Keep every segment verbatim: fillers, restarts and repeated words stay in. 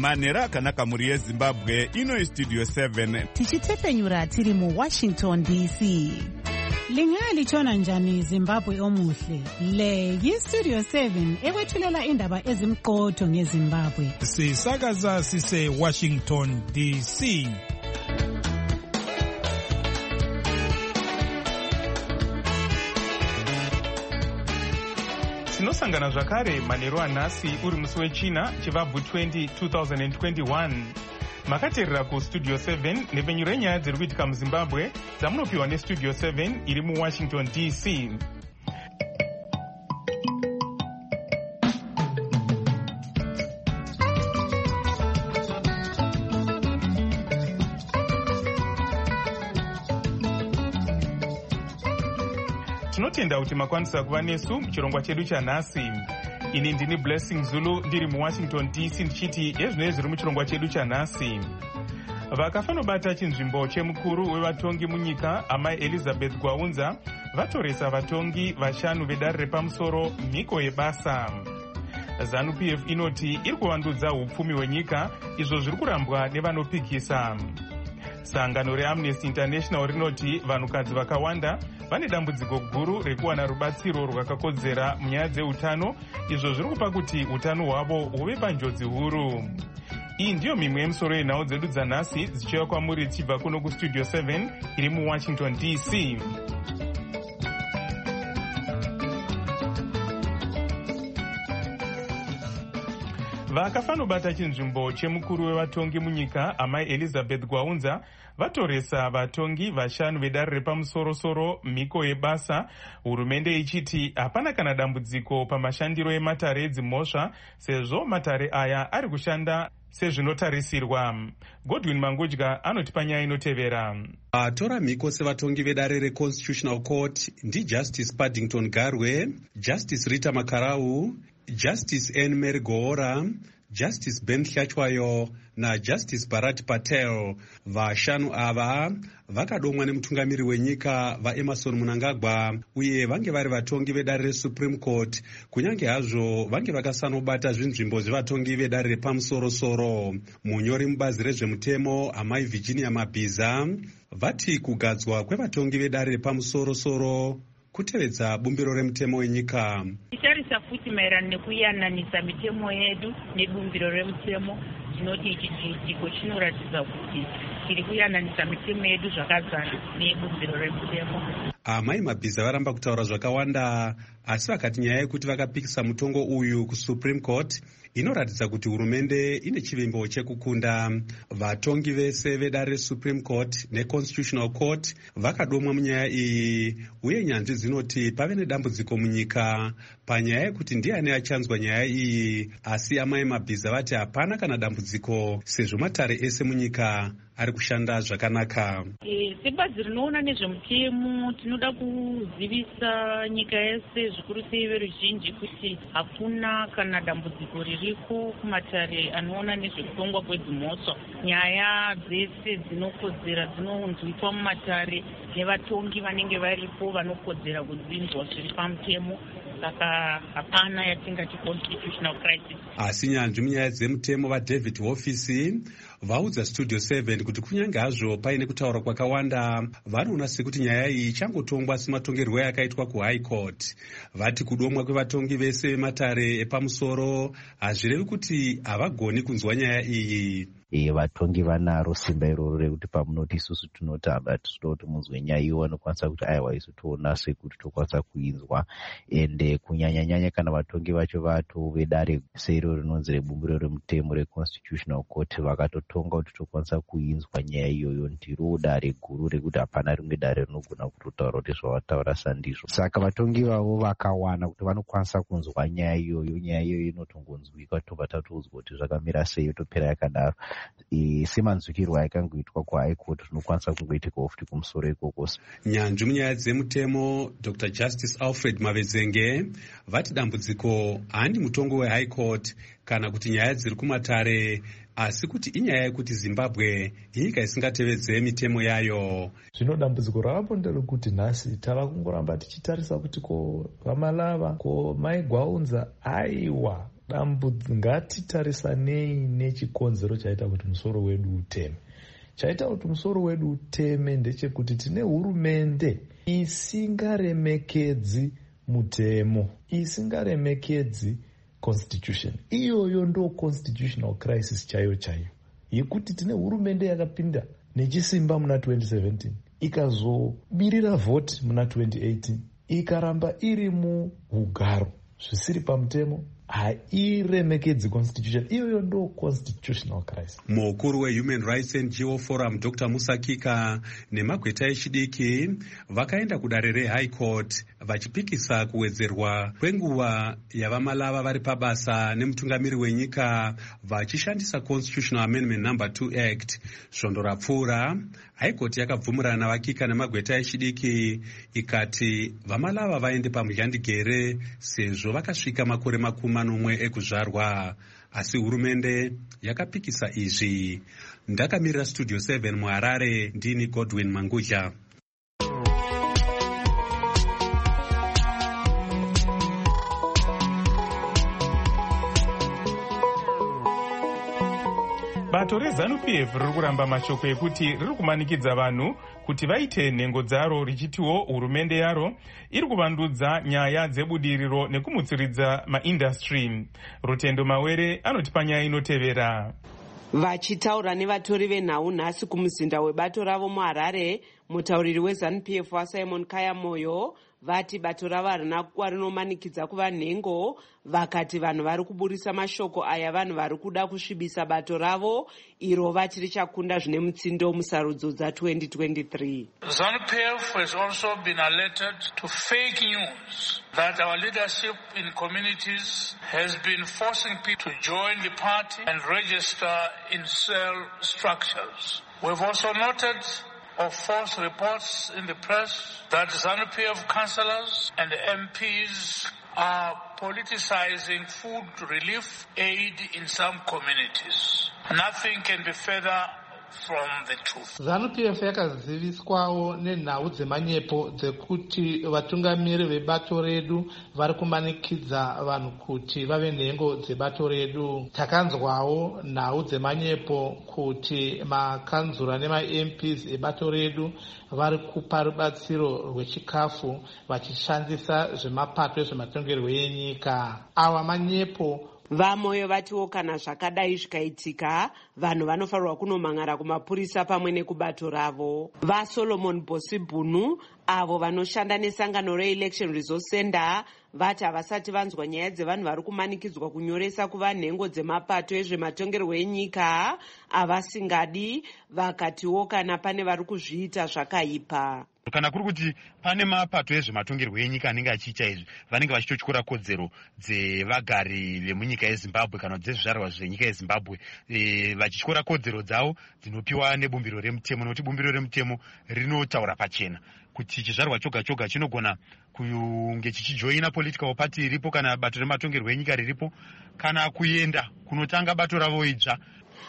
manhero akanaka mhuri yezimbabwe. Ino istudio seven tichitefenyura tiri muwashington D C. Lingalitshona njani Zimbabwe omuhle? Le yistudio seven ekwethulela indaba ezimqotho ngeZimbabwe. Sisakaza sise Washington D C. Tinosangana zvakare manhero anhasi uri musi wechina chivabvu twenty twenty twenty-one. Makateerera kustudio seven nepfenyuro yenyaya dziri kuitika muZimbabwe dzamunopiwa nestudio seven iri muWashington D C. Tinotenda kuti makwanisa kuva nesu muchirongwa chedu chanhasi. Ini ndini Blessing Zulu ndiri muWashington D C ndichiti ezvinenge zviri muchirongwa chedu chanhasi. Vakafanobata chinzvimbo chemukuru wevatongi munyika amai Elizabeth Gwaunza vatoresa vatongi vashanu vedare repamusoro mhiko yebasa. Zanu P F inoti iri kuvandudza upfumi hwenyika izvo zviri kurambwa nevanopikisa. Sangano reAmnesty International rinoti vanhukadzi vakawanda vane dambudziko guru rekuwana rubatsiro rwakakodzera munyaya dzeutano izvo zviri kupa kuti utano hwavo huve panjodzi huru. Iyi ndiyo mimwe yemisoro yenhau dzedu dzanhasi dzichiuya kwamuri dzichibva kuno kustudio seven iri muWashington D C. Vakafanobata chinzvimbo chemukuru wevatongi munyika amai Elizabeth Gwaunza vatoresa vatongi vashanu vedare repamusoro-soro mhiko yebasa, hurumende ichiti hapana kana dambudziko pamashandiro ematare edzimhosva sezvo matare aya ari kushanda sezvinotarisirwa. Godwin Mangudya anotipa nyaya inotevera. Vatora mhiko sevatongi vedare reConstitutional Court ndi Justice Paddington Garwe, Justice Rita Makarau, Justice N. Mary Goora, Justice Ben Hlachwayo na Justice Bharat Patel. Vashanu ava vakadomwa nemutungamiri wenyika vaEmerson Mnangagwa uye vange vari vatongi vedare reSupreme Court, kunyange hazvo vange vakasanobata zvinzvimbo zvevatongi vedare repamusoro-soro. Munyori mubazi rezvemutemo amai Virginia Mabhiza vati kugadzwa kwevatongi vedare repamusoro-soro kutevedza bumbiro remutemo wenyika. Titarisa futi maererano nekuyananisa mitemo yedu nebumbiro remutemo, tinoti ichi chiitiko chinoratidza kuti tiri kuyananisa mitemo yedu zvakazara nebumbiro remutemo. Amai Mabhiza varamba kutaura zvakawanda, asi vakati nyaya yekuti vakapikisa mutongo uyu kuSupreme Court inoratidza kuti hurumende ine chivimbo chekukunda. Vatongi vese vedare reSupreme Court neConstitutional Court vakadomwa munyaya iyi, uye nyanzvi dzinoti pave nedambudziko munyika panyaya yekuti ndiani achanzwa nyaya iyi, asi amai Mabhiza vati hapana kana dambudziko sezvo matare ese munyika ari kushanda zvakanaka. E, sebazi rinoona nezvemutemo tinoda kuzivisa nyika yese zvikuru sei veruzhinji kuti hakuna kana dambudziko ririko kumatare anoona nezvekutongwa kwedzimhosva. Nyaya dzese dzinokodzera dzinonzwikwa mumatare nevatongi vanenge varipo vanokodzera kudzinzwa zviri pamutemo, saka hapana yatingati constitutional crisis. Asi nyanzvi munyaya dzemutemo vaDavid Hofisi vaudza Studio seven kuti kunyange hazvo paine kutaura kwakawanda, vanoona sekuti nyaya iyi ichangotongwa sematongerwo yakaitwa kuHigh Court. Vati kudomwa kwevatongi vese vematare epamusoro hazvirevi kuti havagoni kunzwa nyaya iyi. E, vatongi vanaro simba iroro rekuti pamunoti isusu tinotamba tichida kuti munzwe nyaya iyo vanokwanisa kuti aiwa isu toona sekuti tokwanisa kuinzwa, ende kunyanya-nyanya kana vatongi vacho vato vedare seiro rinonzi rebumbiro remutemo reConstitutional Court vakatotonga kuti tokwanisa kuinzwa nyaya iyoyo, ndiro dare guru rekuti hapana rimwe dare rinogona kutotaura kuti zvavataura sandizvo. Saka vatongi vavo vakawana kuti vanokwanisa kunzwa nyaya iyoyo, nyaya iyoyo inotongonzwika tobva tatoudzwa kuti zvakamira sei yotopera yakadaro. E, semanzwikirwa yakangoitwa kuHigh Court zvinokwanisa kungoitikawo futi kumusoro ikoko. Nyanzvi munyaya dzemutemo Doctor Justice Alfred Mavezenge vati dambudziko handi mutongo weHigh Court kana kuti nyaya dziri kumatare, asi kuti inyaya yekuti Zimbabwe inyika isingatevedze mitemo yayo. Zvino dambudziko ravapo nderekuti nhasi tava kungoramba tichitarisa kuti ko Ramalava ko Mai Gwaunza aiwa ngatitarisanei nechikonzero chaita kuti musoro wedu uteme. Chaita kuti musoro wedu uteme ndechekuti tine hurumende isingaremekedzi mutemo, isingaremekedzi constitution. Iyoyo ndo constitutional crisis chayo chayo, yekuti tine hurumende yakapinda nechisimba muna twenty seventeen, ikazobirira vote muna twenty eighteen, ikaramba iri muhugaro zvisiri pamutemo, hairemekedzi constitution. Iyoyo ndo constitutional crisis. Mukuru weHuman Rights N G O Forum Doctor Musakika nemagweta echidiki vakaenda kudare reHigh Court vachipikisa kuwedzerwa kwenguva yavamalava vari pabasa nemutungamiri wenyika vachishandisa Constitutional Amendment number two Act. Svondo rapfuura, High Court yakabvumirana navakika nemagweta echidiki ikati vamalava vaende pamudyandigere sezvo vakasvika makore makumi manomwe ekuzvarwa. Asi hurumende yakapikisa izvi. Ndakamirira Studio seven muHarare, ndini Godwin Mangudya. Bato reZANU-P F riri kuramba mashoko ekuti riri kumanikidza vanhu kuti vaite nhengo dzaro, richitiwo hurumende yaro iri kuvandudza nyaya dzebudiriro nekumutsiridza maindastry. Rutendo Mawere anoti panyaya inotevera. Vachitaura nevatori venhau nhasi kumuzinda webato ravo muHarare, mutauriri weZANU-P F waSimon Kayamoyo vati bato ravo harina kuwa rinomanikidza kuva nhengo. Vakati vanhu vari kuburisa mashoko aya vanhu vari kuda kusvibisa bato ravo iro vati richakunda zvine mutsindo musarudzo dza-twenty twenty-three. ZANU-P F has also been alerted to fake news that our leadership in communities has been forcing people to join the party and register in cell structures. We've also noted of false reports in the press that ZANU-P F councillors and M Ps are politicizing food relief aid in some communities. Nothing can be further from the truth. ZANU-P F yakaziviswawo nenhau dzemanyepo dzekuti vatungamiri vebato redu vari kumanikidza vanhu kuti vave nhengo dzebato redu. Takanzwawo nhau dzemanyepo kuti makanzura nema-M Ps ebato redu vari kupa rubatsiro rwechikafu vachishandisa zvemapato ezvematongerwo enyika. Awa manyepo. Vamoyo vatiwo kana zvakadai zvikaitika, vanhu vanofanirwa kunomangara kumapurisa pamwe nekubato ravo. VaSolomon Bosibhunu avo vanoshanda nesangano reElection Resource Center vati havasati vanzwa nyaya dzevanhu vari kumanikidzwa kunyoresa kuva nhengo dzemapato ezvematongerwo enyika avasingadi, vakatiwo kana pane vari kuzviita zvakaipa. Kana kuri kuti pane mapato ezvematongerwo enyika anenge achiita izvi, vanenge vachitotyora kodzero dzevagari vemunyika yeZimbabwe kana dzezvizvarwa zvenyika yeZimbabwe, e, vachityora kodzero dzavo dzinopiwa nebumbiro remutemo, nokuti bumbiro remutemo rinotaura pachena kuti chizvarwa choga choga chinogona kunge chichijoina political party iripo kana bato rematongerwo enyika riripo kana kuenda kunotanga bato ravo idzva.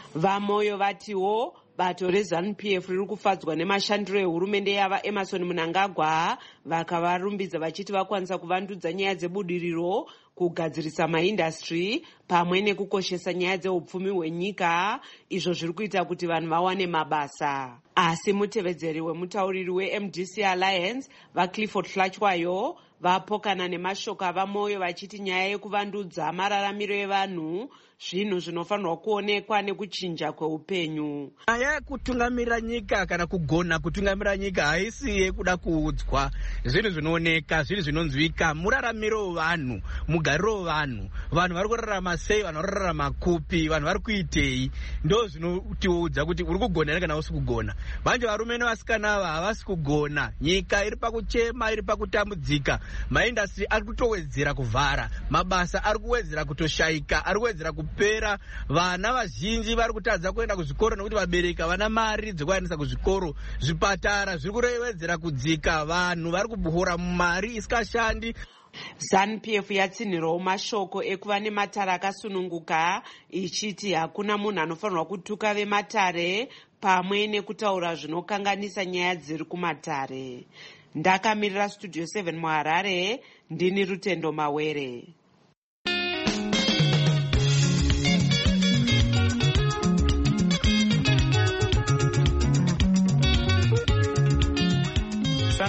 Vamoyo vatiwo bato reZANU-P F riri kufadzwa nemashandiro ehurumende yava Emerson Mnangagwa, vakavarumbidza vachiti vakwanisa kuvandudza nyaya dzebudiriro, kugadzirisa maindastry pamwe nekukoshesa nyaya dzeupfumi hwenyika, izvo zviri kuita kuti vanhu vawane mabasa. Asi mutevedzeri wemutauriri weM D C Alliance vaClifford Hlatywayo vapokana nemashoko avamoyo vachiti nyaya yekuvandudza mararamiro evanhu zvinhu zvinofanirwa kuonekwa nekuchinja kweupenyu. Nyaya yekutungamira nyika kana kugona kutungamira nyika haisi yekuda kuudzwa. Zvinhu zvinooneka, zvinhu zvinonzwika, muraramiro wevanhu, mugariro wevanhu, vanhu vari kurarama sei, vanhu vari kurarama kupi, vanhu vari kuitei, ndo zvinotiudza kuti uri kugona kana usi kugona. Vanje varume nevasikana ava havasi kugona, nyika iri pakuchema, iri pakutambudzika, maindastry ari kutowedzera kuvhara, mabasa ari kuwedzera kutoshaika, ari kuwedzera kupera, vana vazhinji vari kutadza kuenda kuzvikoro nekuti vabereki havana mari dzekuendesa kuzvikoro, zvipatara zviri kurewedzera kudzika, vanhu vari kubuhura mari isikashandi. ZANU-P F yatsinhirawo mashoko ekuva nematare akasununguka, ichiti hakuna munhu anofanirwa kutuka vematare pamwe nekutaura zvinokanganisa nyaya dziri kumatare. Ndakamirira Studio seven muHarare, ndini Rutendo Mawere.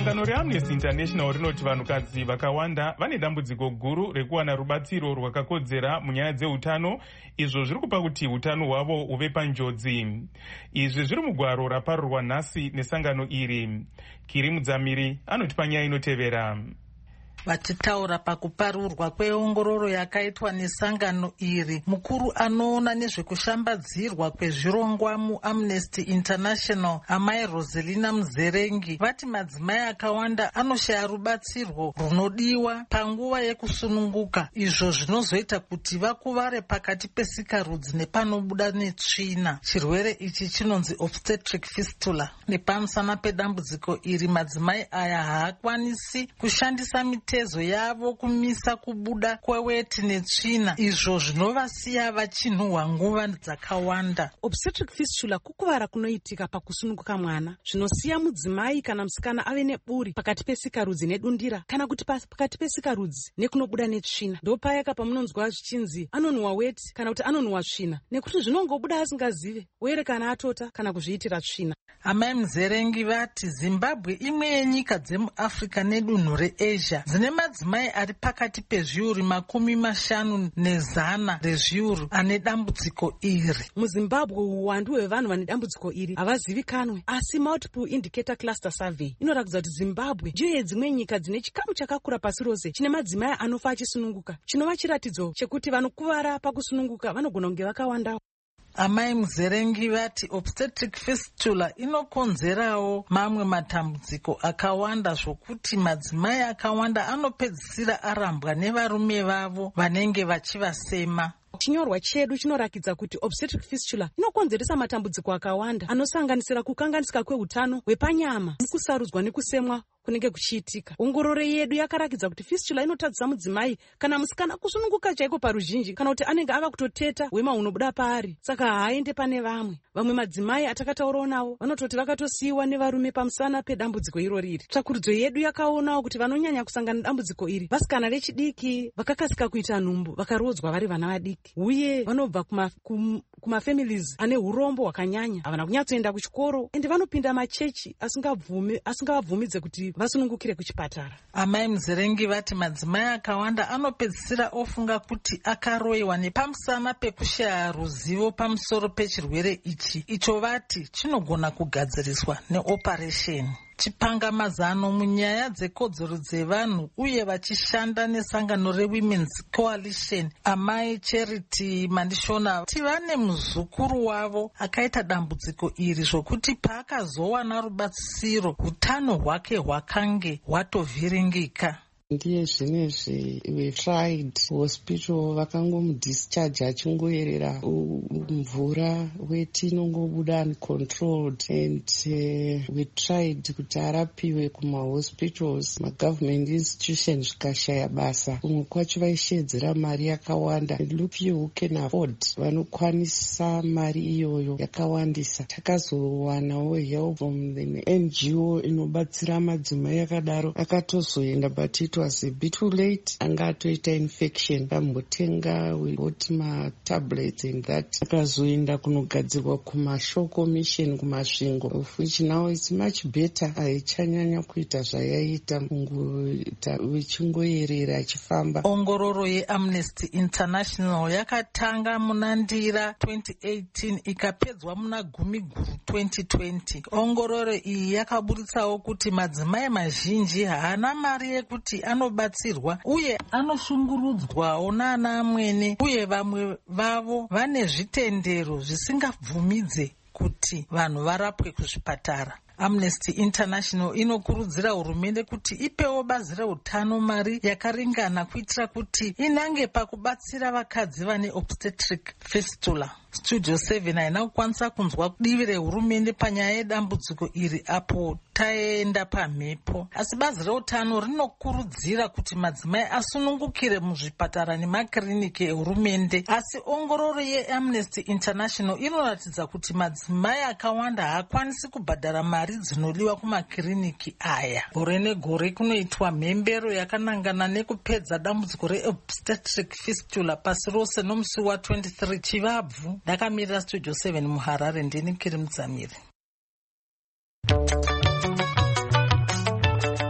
sangano reamnesty international rinoti vanhukadzi vakawanda vane dambudziko guru rekuwana rubatsiro rwakakodzera munyaya dzeutano, izvo zviri kupa kuti utano hwavo huve panjodzi. Izvi zviri mugwaro raparurwa nhasi nesangano iri. Kiri Mudzamiri anotipa nyaya inotevera. Vachitaura pakuparurwa kweongororo yakaitwa nesangano iri, mukuru anoona nezvekushambadzirwa kwezvirongwa muAmnesty International, amai Roselina Muzerengi, vati madzimai akawanda anoshaya rubatsirwo runodiwa panguva yekusununguka, izvo zvinozoita kuti vakuvare pakati pesikarudzi nepanobuda netsvina. Chirwere ichi chinonzi obstetric fistula. Nepamusana pedambudziko iri, madzimai aya haakwanisi kushandisa mitezo yavo kumisa kubuda kweweti netsvina, izvo zvinovasiya vachinhuhwa nguva dzakawanda. Obstetric fistula kukuvara kunoitika pakusununguka mwana, zvinosiya mudzimai kana musikana ave neburi pakati pesikarudzi nedundira, kana kuti pakati pesikarudzi nekunobuda netsvina. Ndopayaka pamunonzwa zvichinzi anonhuhwa weti kana kuti anonhuhwa tsvina, nekuti zvinongobuda asingazive, uye kana atota kana kuzviitira tsvina. Amai Muzerengi vati Zimbabwe imwe yenyika dzemuAfrica nedunhu reAsia dzine madzimai ari pakati pezviuru makumi mashanu nezana rezviuru ane dambudziko iri. MuZimbabwe uwandu hwevanhu vane dambudziko iri havazivikanwe, asi multiple indicator cluster survey inoratidza kuti Zimbabwe ndiyo yedzimwe nyika dzine chikamu chakakura pasi rose chine madzimai anofa achisununguka, chinova chiratidzo chekuti vanokuvara pakusununguka vanogona kunge vakawandawo. Amai Muzerengi vati obstetric fistula inokonzerawo mamwe matambudziko akawanda, zvokuti madzimai akawanda anopedzisira arambwa nevarume vavo vanenge vachivasema. Chinyorwa chedu chinorakidza kuti obstetric fistula inokonzeresa matambudziko akawanda anosanganisira kukanganisika kweutano hwepanyama, kusarudzwa nekusemwa kunenge kuchiitika. Ongororo yedu yakarakidza kuti fistula inotadzisa mudzimai kana musikana kusununguka chaiko paruzhinji, kana kuti anenge ava kutoteta hwema hunobuda paari, saka haaende pane vamwe. Vamwe madzimai atakataurawo navo vanototi vakatosiyiwa nevarume pamusana pedambudziko irori iri. Tsvakurudzo yedu yakaonawo kuti vanonyanya kusangana nedambudziko iri vasikana vechidiki vakakasika kuita nhumbu vakarodzwa vari vana vadiki, uye vanobva kuma, kum, kumafamilies ane urombo hwakanyanya, havana kunyatsoenda kuchikoro, ende vanopinda machechi asingavabvumidze kuti vasunungukire kuchipatara. Amai Muzerengi vati madzimai akawanda anopedzisira ofunga kuti akaroiwa nepamusana pekushaya ruzivo pamusoro pechirwere ichi, icho vati chinogona kugadziriswa neoperation. Chipangamazano munyaya dzekodzero dzevanhu uye vachishanda nesangano reWomen's Coalition, amai Charity Mandishona ti vane muzukuru wavo akaita dambudziko iri, zvokuti paakazowana rubatsiro utano hwake hwakange hwatovhiringika. Ndiye zvinezvi we tried hospital vakangomudischarge achingoyerera mvura, weti inongobuda uncontrolled, and uh, we tried kuti arapiwe kumahospitals, magovernment institutions zvikashaya basa. Kumwe kwacho vaishedzera mari yakawanda. Look you who can afford, vanokwanisa mari iyoyo yakawandisa. Takazowanawo help from the N G O inobatsira madzimai akadaro, akatozoenda but it was a bit too late. Angatoita infection, kambotenga we got ma tablets and that, akazoenda kunogadzirwa kumashoko mission kumasvingo, of which now it's much better. Aichanyanya kuita zvayaita munguita wechingoyerera achifamba. Ongororo yeAmnesty International yakatanga muna Ndira twenty eighteen ikapedzwa muna Gumi Guru twenty twenty. Ongororo iyi yakaburitsawo kuti madzimai mazhinji haana mari yekuti anobatsirwa uye anoshungurudzwawo naana amwene, uye vamwe vavo vane zvitendero zvisingabvumidze kuti vanhu varapwe kuzvipatara. Amnesty International inokurudzira hurumende kuti ipewo bazi reutano mari yakaringana kuitira kuti inange pakubatsira vakadzi vane obstetric fistula. Studio seven haina kukwanisa kunzwa divi rehurumende panyaya yedambudziko iri apo taenda pamhepo, asi bazi reutano rinokurudzira kuti madzimai asunungukire muzvipatara nemakiriniki ehurumende. Asi ongororo yeAmnesty International inoratidza kuti madzimai akawanda haakwanisi kubhadhara mari dzinodiwa kumakiriniki aya. Gore negore kunoitwa mhembero yakanangana nekupedza dambudziko reobstetric fistula pasi rose nomusi wa twenty-three Chivabvu. Ndakamira Studio seven muHarare, ndini Kiri Mudzamiri.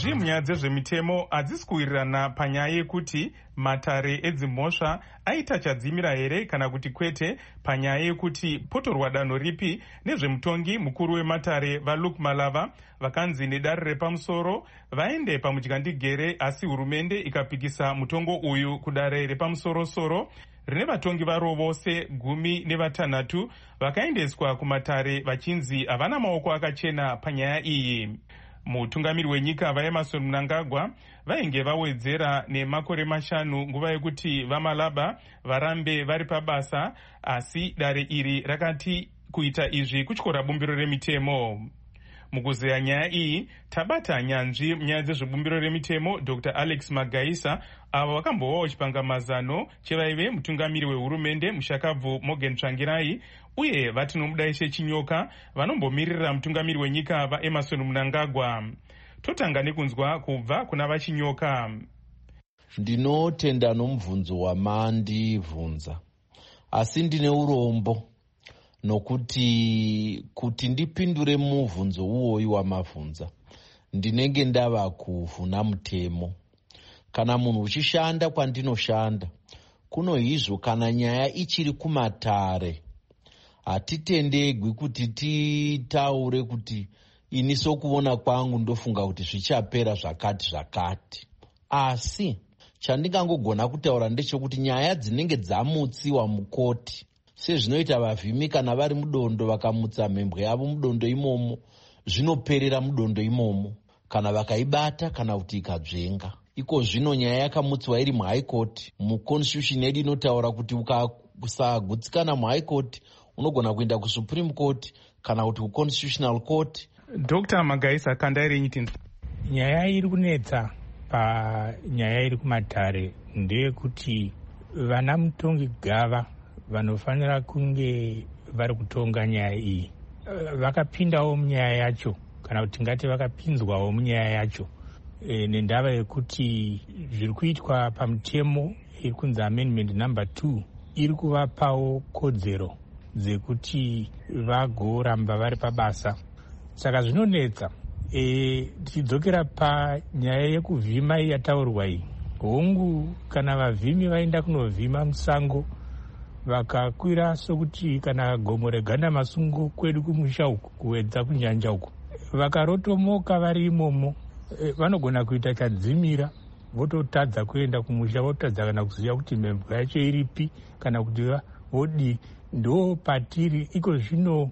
nyanzvi munyaya dzezvemitemo hadzisi kuwirirana panyaya yekuti matare edzimhosva aita chadzimira here kana kuti kwete panyaya yekuti potorwa danho ripi nezvemutongi mukuru wematare vaLuke Malava vakanzi nedare repamusoro vaende pamudyandigere, asi hurumende ikapikisa mutongo uyu kudare repamusorosoro rine vatongi varo vose gumi nevatanhatu vakaendeswa kumatare vachinzi havana maoko akachena panyaya iyi. Mutungamiri wenyika vaEmmerson Mnangagwa vainge vawedzera nemakore mashanu nguva yekuti vaMalaba varambe vari pabasa, asi dare iri rakati kuita izvi kutyora bumbiro remitemo. Mukuzeya nyaya iyi tabata nyanzvi munyaya dzezvebumbiro remitemo Doctor Alex Magaisa avo vakambovawo chipangamazano chevaive mutungamiri wehurumende mushakabvu Morgan Tsvangirai uye vati nomudaishe Chinyoka vanombomirira mutungamiri wenyika vaEmmerson Mnangagwa. Totanga nekunzwa kubva kuna vaChinyoka. Ndinotenda nomubvunzo wamandibvunza, asi ndine urombo nokuti kuti ndipindure mubvunzo uwoyu wamabvunza ndinenge ndava kuvhuna mutemo. Kana munhu uchishanda kwandinoshanda, kuno izvo kana nyaya ichiri kumatare hatitendegwi kuti titaure kuti ini sokuona kwangu ndofunga kuti zvichapera zvakati zvakati. Asi chandingangogona kutaura ndechekuti nyaya dzinenge dzamutsiwa mukoti, sezvinoita vavhimi kana vari mudondo vakamutsa mhembwe yavo mudondo imomo, zvinoperera mudondo imomo kana vakaibata kana kuti ikadzvenga. Iko zvino nyaya yakamutsiwa iri muhigh court, muconstitution yedu inotaura kuti ukasagutsikana muhigh court unogona kuenda kusupreme court kana kuti kuconstitutional court. Doctor Magaisa, kandairi nyiti nyaya iri kunetsa panyaya iri kumatare ndeyekuti vana mutongi gava vanofanira kunge vari kutonga nyaya iyi vakapindawo munyaya yacho, kana kuti ngati vakapinzwawo munyaya yacho e, nendava yekuti zviri kuitwa pamutemo iri kunzi amendment number two iri kuvapawo kodzero dzekuti vagoramba vari pabasa. Saka zvinonetsa. E, tichidzokera panyaya yekuvhima yataurwa iyi, hongu kana vavhimi vaenda kunovhima musango vakakwira sokuti kana gomo reganda masungo kwedu kumusha uku kuwedza kunyanja uku, vakarotomoka vari imomo e, vanogona kuita chadzimira vototadza kuenda kumusha, votadza kana kuziva kuti mhembwe yacho iripi kana kuti vodi. Ndo patiri iko zvino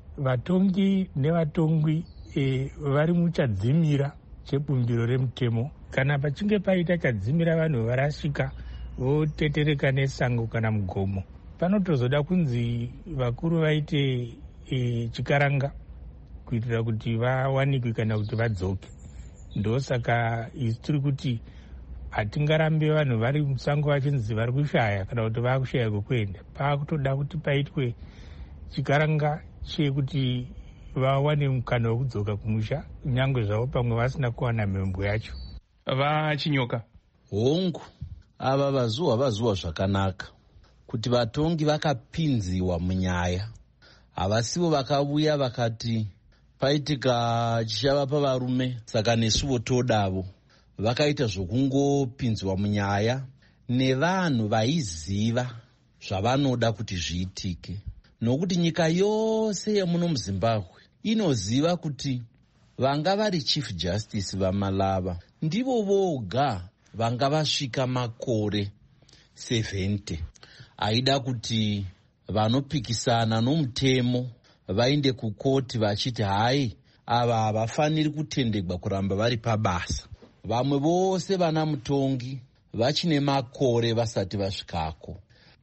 vatongi nevatongwi e, vari muchadzimira chebumbiro remutemo. Kana pachinge paita chadzimira vanhu varasika votetereka nesango kana mugomo, panotozoda kunzi vakuru vaite e, chikaranga kuitira kuti vawanikwe kana kuti vadzoke. Ndosaka isi tiri kuti hatingarambe vanhu vari musango vachinzi vari kushaya kana kuti vakushaya kwekuenda. Paakutoda kuti paitwe chikaranga chekuti vawane mukana wekudzoka kumusha nyangwe zvavo pamwe vasina kuwana mhembwe yacho. VaChinyoka, hongu ava vazuwa vazuwa zvakanaka kuti vatongi vakapinziwa munyaya, havasivo vakauya vakati paitika chichava pavarume saka nesuvo todavo. Vakaita zvokungopinzwa munyaya nevanhu vaiziva zvavanoda kuti zviitike, nokuti nyika yose yemuno muZimbabwe inoziva kuti vanga vari chief justice vaMalava ndivo voga vanga vasvika makore seventy. Aida kuti vanopikisana nomutemo vainde kukoti vachiti hai ava havafaniri kutendegwa kuramba vari pabasa. Vamwe vose vana mutongi vachine makore vasati vasvikako.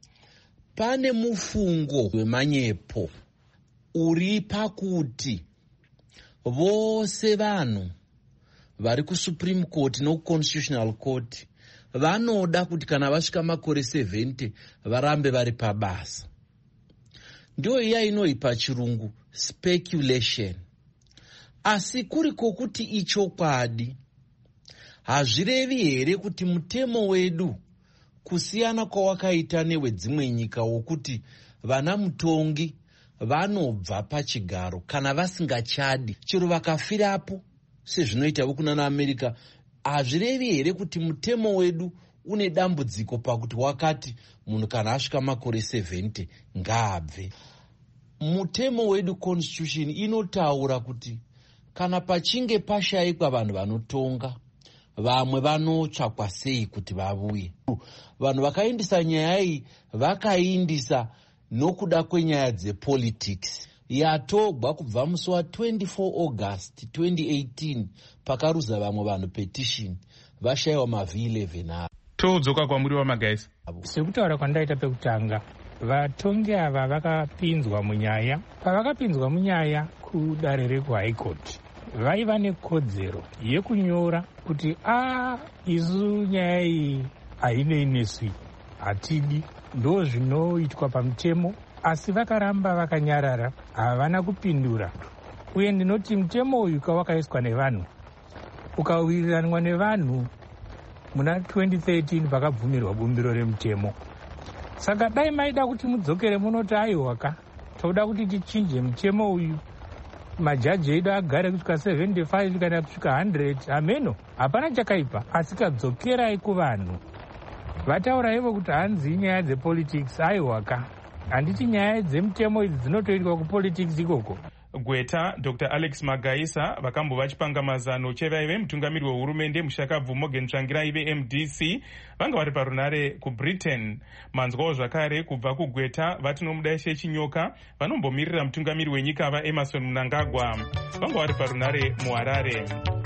Pane mufungo wemanyepo uri pakuti vose vanhu vari kusupreme court nokuconstitutional court vanoda kuti kana vasvika makore seventy varambe vari pabasa. Ndio iya inoi pachirungu speculation. Asi kuri kokuti ichokwadi, hazvirevi here kuti mutemo wedu kusiyana kwawakaita newedzimwe nyika wokuti vana mutongi vanobva pachigaro kana vasingachadi chero vakafirapo sezvinoitavo kuna naamerica, hazvirevi here kuti mutemo wedu une dambudziko pakuti wakati munhu kana asvika makore seventy ngaabve? Mutemo wedu constitution inotaura kuti kana pachinge pashayikwa vanhu vanotonga, vamwe vanotsvakwa sei kuti vavuye. Vanhu vakaindisa nyaya iyi vakaindisa nokuda kwenyaya dzepolitics yatogwa kubva musi wa24 August twenty eighteen pakaruza vamwe vanhu petition vashayiwa mavhi eleven avo. Todzoka kwamuri waMagaisa. Sekutaura kwandaita pekutanga, vatongi ava vakapinzwa munyaya. Pavakapinzwa munyaya kudare rekuhigh court, vaiva nekodzero yekunyora kuti a isu nyaya iyi hainei nesu, hatidi, ndo zvinoitwa pamutemo. Asi vakaramba vakanyarara, havana kupindura. Uye ndinoti mutemo uyu kawakaiswa nevanhu, ukawiriranwa nevanhu muna twenty thirteen vakabvumirwa bumbiro remutemo. Saka dai maida kuti mudzokere munoti aiwaka, toda kuti tichinje mutemo uyu, majaji edu agare kusvika seventy-five kana kusvika one hundred, ameno hapana chakaipa. Asi kadzokerai kuvanhu, vataura ivo kuti hanzi inyaya dzepolitics, aiwaka. Handiti nyaya dzemutemo idzi dzinotoitwa kupolitics ikoko. Gweta Doctor Alex Magaisa vakambova vachipanga mazano chevaive mutungamiri wehurumende mushakabvu Morgan Tsvangirai veM D C vanga vari parunare kuBritain. Manzwawo zvakare kubva kuGweta vatinomudaishe Chinyoka vanombomirira mutungamiri wenyika vaEmerson Mnangagwa vanga vari parunare muHarare.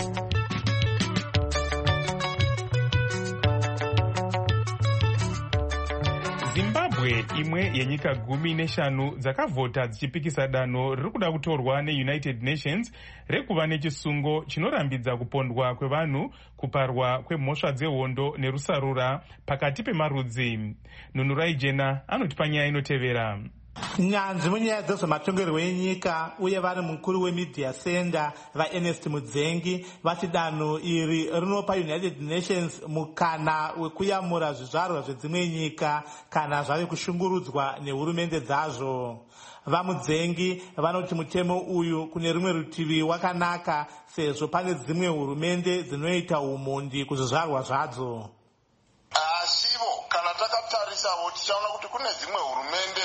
Zimbabwe, imwe yenyika gumi neshanu dzakavhota dzichipikisa danho riri kuda kutorwa neUnited Nations rekuva nechisungo chinorambidza kupondwa kwevanhu, kuparwa kwemhosva dzehondo nerusarura pakati pemarudzi. Nunurai Jena anoti panyaya inotevera. Nyanzvi munyaya dzezvematongerwo enyika uye vari mukuru wemedia center vaErnest Mudzengi vati danho iri rinopa United Nations mukana wekuyamura zvizvarwa zvedzimwe nyika kana zvave kushungurudzwa nehurumende dzazvo. VaMudzengi vanoti mutemo uyu kune rumwe rutivi wakanaka sezvo pane dzimwe hurumende dzinoita umhondi kuzvizvarwa zvadzo. Asivo kana takatarisawo tichaona kuti kune dzimwe hurumende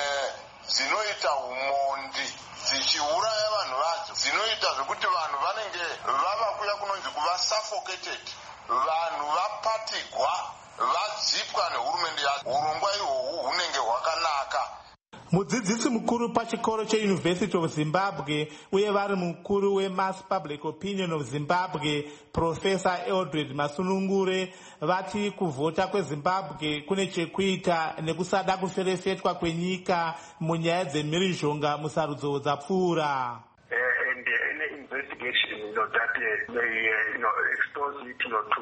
dzinoita umhondi dzichiuraya vanhu vadzo, dzinoita zvekuti vanhu vanenge vava kuya kunonzi kuva suffocated, vanhu vapatigwa, vadzipwa nehurumende yadzo. Urongwa ihwohwu hunenge hwakanaka. Mudzidzisi mukuru pachikoro cheUniversity of Zimbabwe uye vari mukuru weMass Public Opinion of Zimbabwe Professor Eldred Masunungure vati kuvhota kweZimbabwe kune chekuita nekusada kuferefetwa kwenyika munyaya dzemhirizhonga musarudzo dzapfuura. Investigation, you know, that uh, may, uh, you know, expose it, you know, to,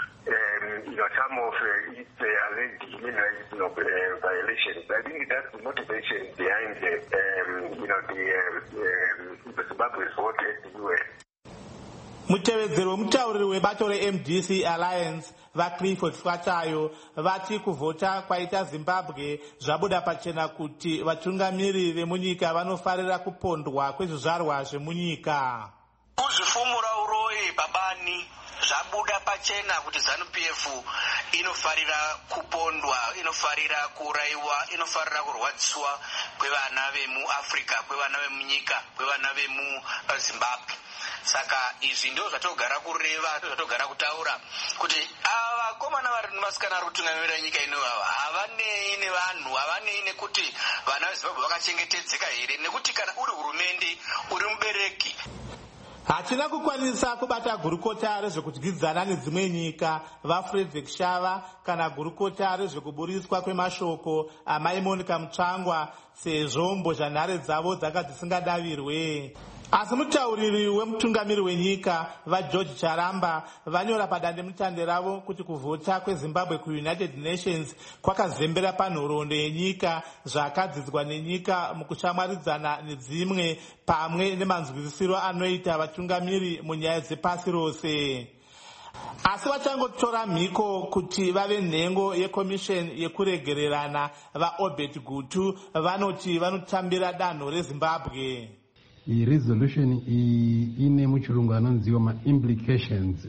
um, you know, some of uh, its uh, alleged human rights, you know, uh, violations. I think that's the motivation behind the, um, you know, the, um, um, the Zimbabwe's vote at the U N. Mutevedzeri wemutauriri webato reM D C Alliance vaClifford Swatayo vati kuvhota kwaita Zimbabwe zvabuda pachena kuti vatungamiri vemunyika vanofarira kupondwa kwezvizvarwa zvemunyika. Kuzvifumura uroyi babani zvabuda pachena kuti ZANU P F inofarira kupondwa, inofarira kuraiwa, inofarira kurwadziswa kwevana vemuAfrica, kwevana vemunyika, kwevana vemuZimbabwe. Saka izvi ndizvo zvatogara kureva, zvatogara kutaura kuti ava vakomana vasikana vari kutungamirira nyika ino ava havanei nevanhu, havanei nekuti vana veZimbabwe vakachengetedzeka here, nekuti kana uri hurumende uri mubereki. Hatina kukwanisa kubata gurukota rezvekudyidzana nedzimwe nyika vaFrederick Shava kana gurukota rezvekuburiswa kwemashoko amai Monica Mutsvangwa sezvo mbozhanhare dzavo dzanga dzisingadavirwe. Asi mutauriri wemutungamiri wenyika vaGeorge Charamba vanyora padandemutande ravo kuti kuvhota kweZimbabwe kuUnited Nations kwakazembera panhoroondo yenyika zvakadzidzwa nenyika mukushamwaridzana nedzimwe pamwe nemanzwisisiro anoita vatungamiri munyaya dzepasi rose. Asi vachangotora mhiko kuti vave nhengo yekomisheni yekuregererana vaObert Gutu vanoti vanotambira danho reZimbabwe. iyi resolution iyi ine muchirungu anonziwa ma-implications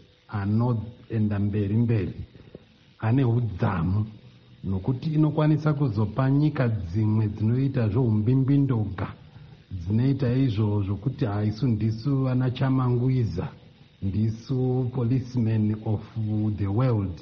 anoenda mberi mberi ane udzamu, nokuti inokwanisa kuzopa nyika dzimwe dzinoita zvoumbimbidoga, dzinoita izvo zvokuti haisu ndisu ana chamanguiza, ndisu policemen of the world,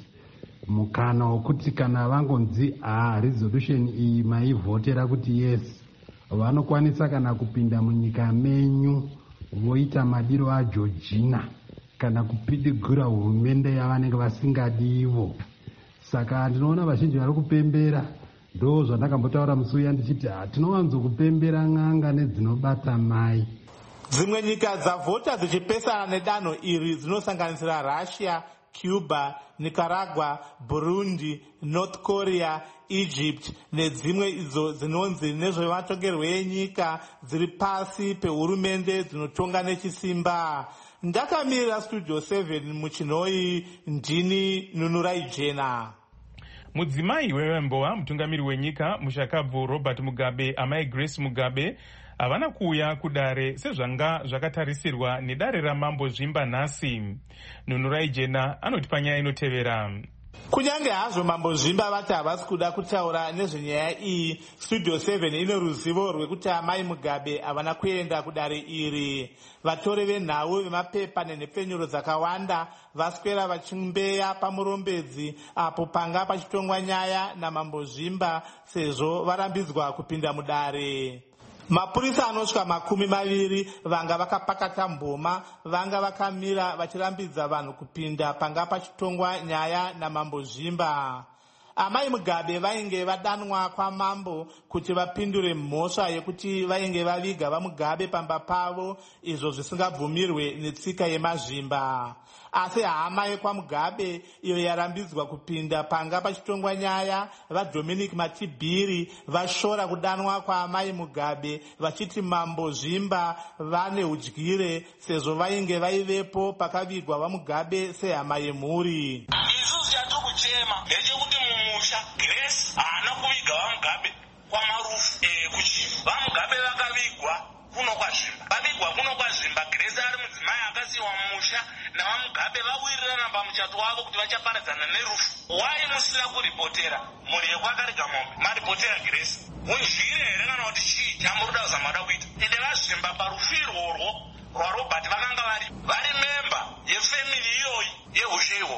mukana wokuti kana vangonzi ah resolution iyi maivhotera kuti yes, vanokwanisa kana kupinda munyika menyu voita madiro ageorgina kana kupidigura hurumende yavanenge vasingadivo. Saka ndinoona vazhinji vari kupembera, ndo zvandakambotaura musi uya ndichiti tinowanzokupembera n'anga nedzinobata mai. Dzimwe nyika dzavhota dzichipesana nedanho iri dzinosanganisira Russia, Cuba, Nicaragua, Burundi, North Korea, Egypt nedzimwe idzo dzinonzi nezvematongerwo enyika dziri pasi pehurumende dzinotonga nechisimba. Ndakamirira Studio seven muchinoi, ndini Nunurai Jena. Mudzimai wevembowa mutungamiri wenyika mushakabvu Robert Mugabe amai Grace Mugabe havana kuuya kudare sezvanga zvakatarisirwa nedare ramambo zvimba nhasi. Nunurai Jena anoti panyaya inotevera. Kunyange hazvo mambo zvimba vati havasi kuda kutaura nezvenyaya iyi, Studio seven ine ruzivo rwekuti amai Mugabe havana kuenda kudare iri. Vatori venhau vemapepa nenhepfenyuro dzakawanda vaswera vachimbeya pamurombedzi apo panga pachitongwa nyaya namambo zvimba sezvo varambidzwa kupinda mudare. Mapurisa anosvika makumi maviri vanga vakapakata mboma vanga vakamira vachirambidza vanhu kupinda panga pachitongwa nyaya namambo zvimba. Amai Mugabe vainge vadanwa kwamambo kuti vapindure mhosva yekuti vainge vaviga vaMugabe pamba pavo, izvo zvisingabvumirwe netsika yemazvimba. Asi hama yekwaMugabe iyo yarambidzwa kupinda panga pachitongwa nyaya vaDominic Matibiri vashora kudanwa kwaamai Mugabe vachiti mambo zvimba vane udyire sezvo vainge vaivepo pakavigwa vaMugabe sehama yemhuri. Isusu chatiri kuchema ndechekuti mumusha Grace haana kuviga vaMugabe kwamarufu eh, kuchiva. VaMugabe vakavigwa kuno kwazvimba. Vavigwa kuno kwazvimba, Grace ari mudzimai akasiyiwa mumusha navaMugabe vawirirana pamuchato wavo kuti vachaparadzana nerufu. Wai musina kuripotera mhuri yekwakarega mombe maripotera Grace? Munzvire here kana kuti chii chamurikuda kuzamada kuita? Ende vazvimba parufu irworwo rwaRobert vakanga vari vari memba yefemili iyoyi yehushewo.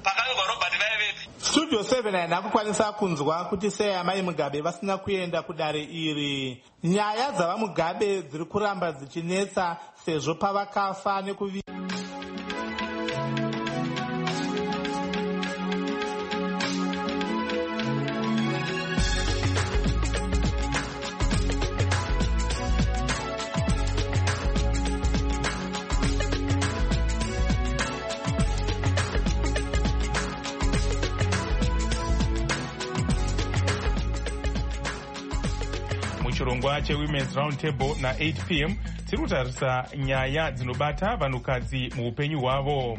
Studio seven haina kukwanisa kunzwa kuti sei amai Mugabe vasina kuenda kudare iri. Nyaya dzavaMugabe dziri kuramba dzichinetsa sezvo pavakafa nekuvi chirongwa chewomen's round table na eight p m tiri kutarisa nyaya dzinobata vanhukadzi muupenyu hwavo.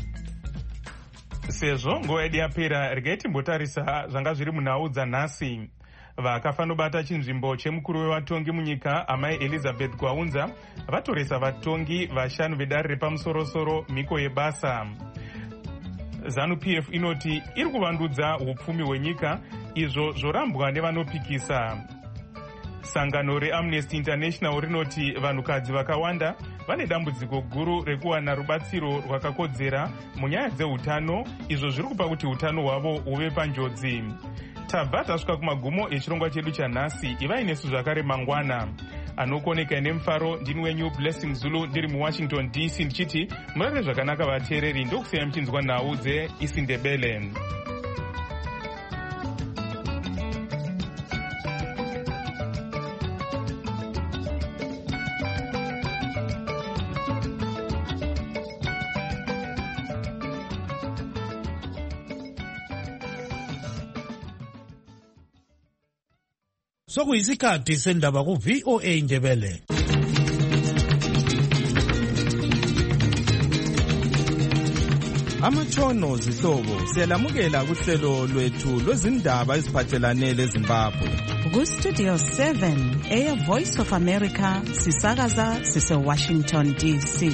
Sezvo nguva yedu yapera, regai timbotarisa zvanga zviri munhau dzanhasi. Vakafanobata chinzvimbo chemukuru wevatongi munyika amai Elizabeth Gwaunza vatoresa vatongi vashanu vedare repamusorosoro mhiko yebasa. ZANU P F inoti iri kuvandudza upfumi hwenyika, izvo zvorambwa nevanopikisa. Sangano reAmnesty International rinoti vanhukadzi vakawanda vane dambudziko guru rekuwana rubatsiro rwakakodzera munyaya dzeutano, izvo zviri kupa kuti utano hwavo huve panjodzi. Tabva tasvika kumagumo echirongwa chedu chanhasi. Ivai nesu zvakare mangwana. Anokoneka nemufaro ndini wenyu Blessing Zulu ndiri muWashington D C ndichiti murare zvakanaka vateereri, ndokusiyai muchinzwa nhau dzeIsindebele. Sokuyisikhathi sendaba ku-V O A Ndebele. amatshono zihlobo siyalamukela kuhlelo lwethu lwezindaba eziphathelane leZimbabwe. Ku-Studio seven, Air Voice of America, sisakaza sise-Washington D C.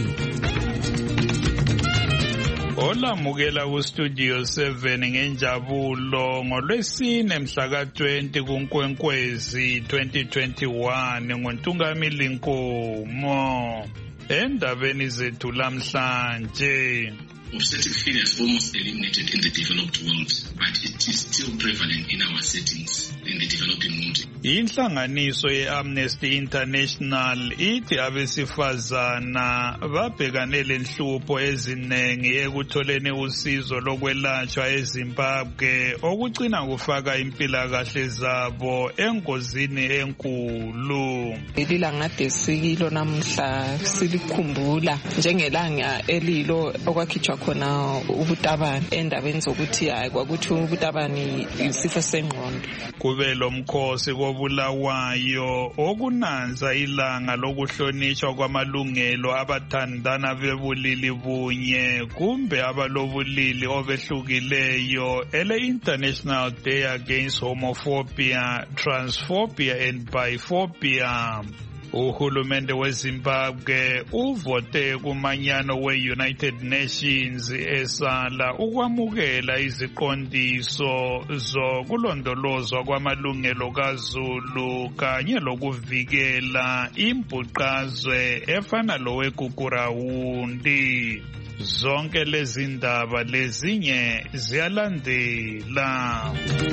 Olamukela ku-Studio seven ngenjabulo ngolwesine mhlaka twenty kuNkwenkwezi twenty twenty-one ngoNtungamili Nkomo. Endabeni zethu lamhlanje. Obstetric failure is almost eliminated in the developed world, but it is still prevalent in our settings in the developing world. Inhlanganiso ye-Amnesty International ithi abesifazana babhekane lenhlupho eziningi ekutholeni usizo lokwelatshwa eZimbabwe okugcina kufaka impilakahle zabo engozini enkulu. Ililanga desikilo namhla silikhumbula njengelanga elilo okwakhitshwa khona ubutabani endabeni zokuthi hayi kwakuthi ubutabani isifo sengqondo. Kube lo mkhosi kobulawayo okunanza ilanga lokuhlonishwa kwamalungelo abathandana bebulili bunye kumbe abalobulili obehlukileyo ele International Day Against Homophobia, Transphobia and Biphobia. Uhulumende weZimbabwe uvote kumanyano we-United Nations esala ukwamukela iziqondiso zokulondolozwa kwamalungelo kaZulu kanye lokuvikela imbhuqazwe efana loweGugurawundi. Zonke lezi ndaba lezinye ziyalandela.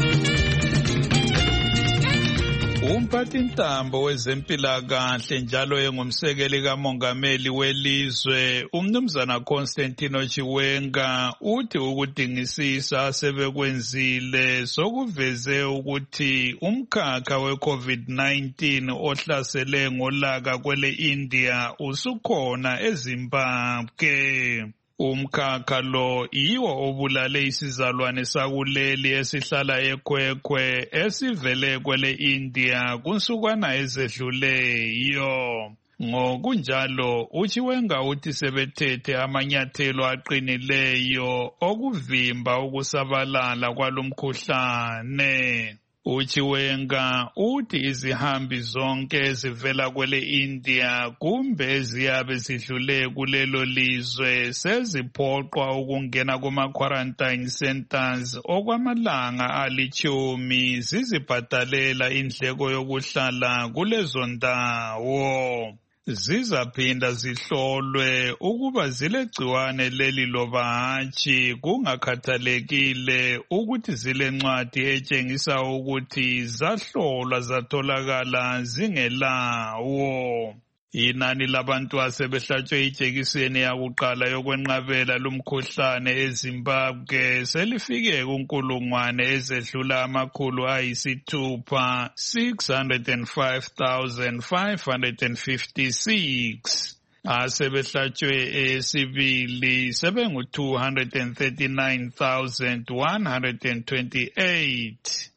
Umphathintambo wezempilakahle njalo engumsekeli kamongameli welizwe umnumzana Constantino Chiwenga uthi ukudingisisa sebekwenzile sokuveze ukuthi umkhakha we-COVID nineteen ohlasele ngolaka kwele India usukhona eZimbabwe. Umkhakha lo iwo obulale isizalwane sakuleli esihlala eKwekwe esivele kwele India kunsukwana ezedluleyo. Ngokunjalo uChiwenga uthi sebethethe amanyathelo aqinileyo okuvimba ukusabalala kwalomkhuhlane. uChiwenga uthi izihambi zonke ezivela kwele India kumbe eziyabe zidlule kulelo lizwe seziphoqwa ukungena kuma quarantine centers okwamalanga alichumi zizibhadalela indleko yokuhlala kulezo ndawo. Zizaphinda zihlolwe ukuba zilegciwane leli loba hatshi kungakhathalekile ukuthi zilencwadi etshengisa ukuthi zahlolwa zatholakala zingelawo. Inani labantu asebehlatshwe ijekiseni yakuqala yokwenqabela lumkhuhlane eZimbabwe selifike kunkulungwane ezedlula amakhulu ayisithupha six hundred five thousand five hundred fifty-six. Asebehlatshwe esibili sebengu two hundred thirty-nine thousand one hundred twenty-eight.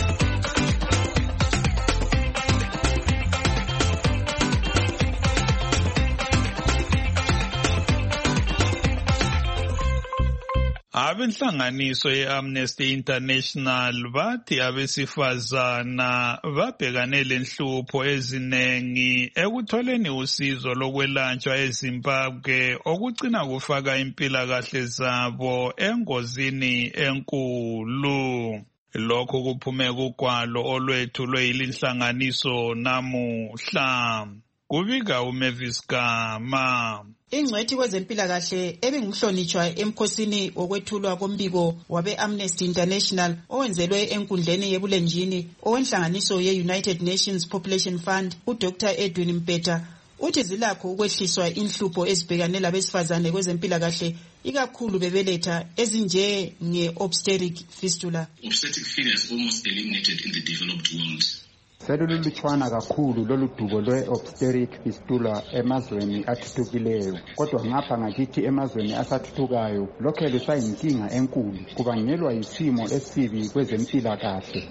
Abenhlanganiso ye-Amnesty International bathi abesifazana babhekane lenhlupho ezinengi ekutholeni usizo lokwelatshwa eZimbabwe okugcina kufaka impilakahle zabo engozini enkulu. Lokho kuphume kugwalo olwethu lweyilinhlanganiso namuhla. Kubika uMavis Gama. Ingcwethi kwezempilakahle ebingumhlonitshwa emkhosini wokwethulwa kombiko wabe-Amnesty International owenzelwe enkundleni yebulenjini owenhlanganiso ye-United Nations Population Fund, uDr Edwin Mpeta, uthi zilakho ukwehliswa inhlupho ezibhekane labesifazane kwezempilakahle ikakhulu bebeletha ezinje nge-obstetric fistula. Obstetric failure is almost eliminated in the developed world. Selulutshwana kakhulu lolu dubo lwe-obstetric fistula emazweni athuthukileyo, kodwa ngapha ngakithi emazweni asathuthukayo lokhe lusayinkinga enkulu kubangelwa yisimo esibi kwezempilakahle.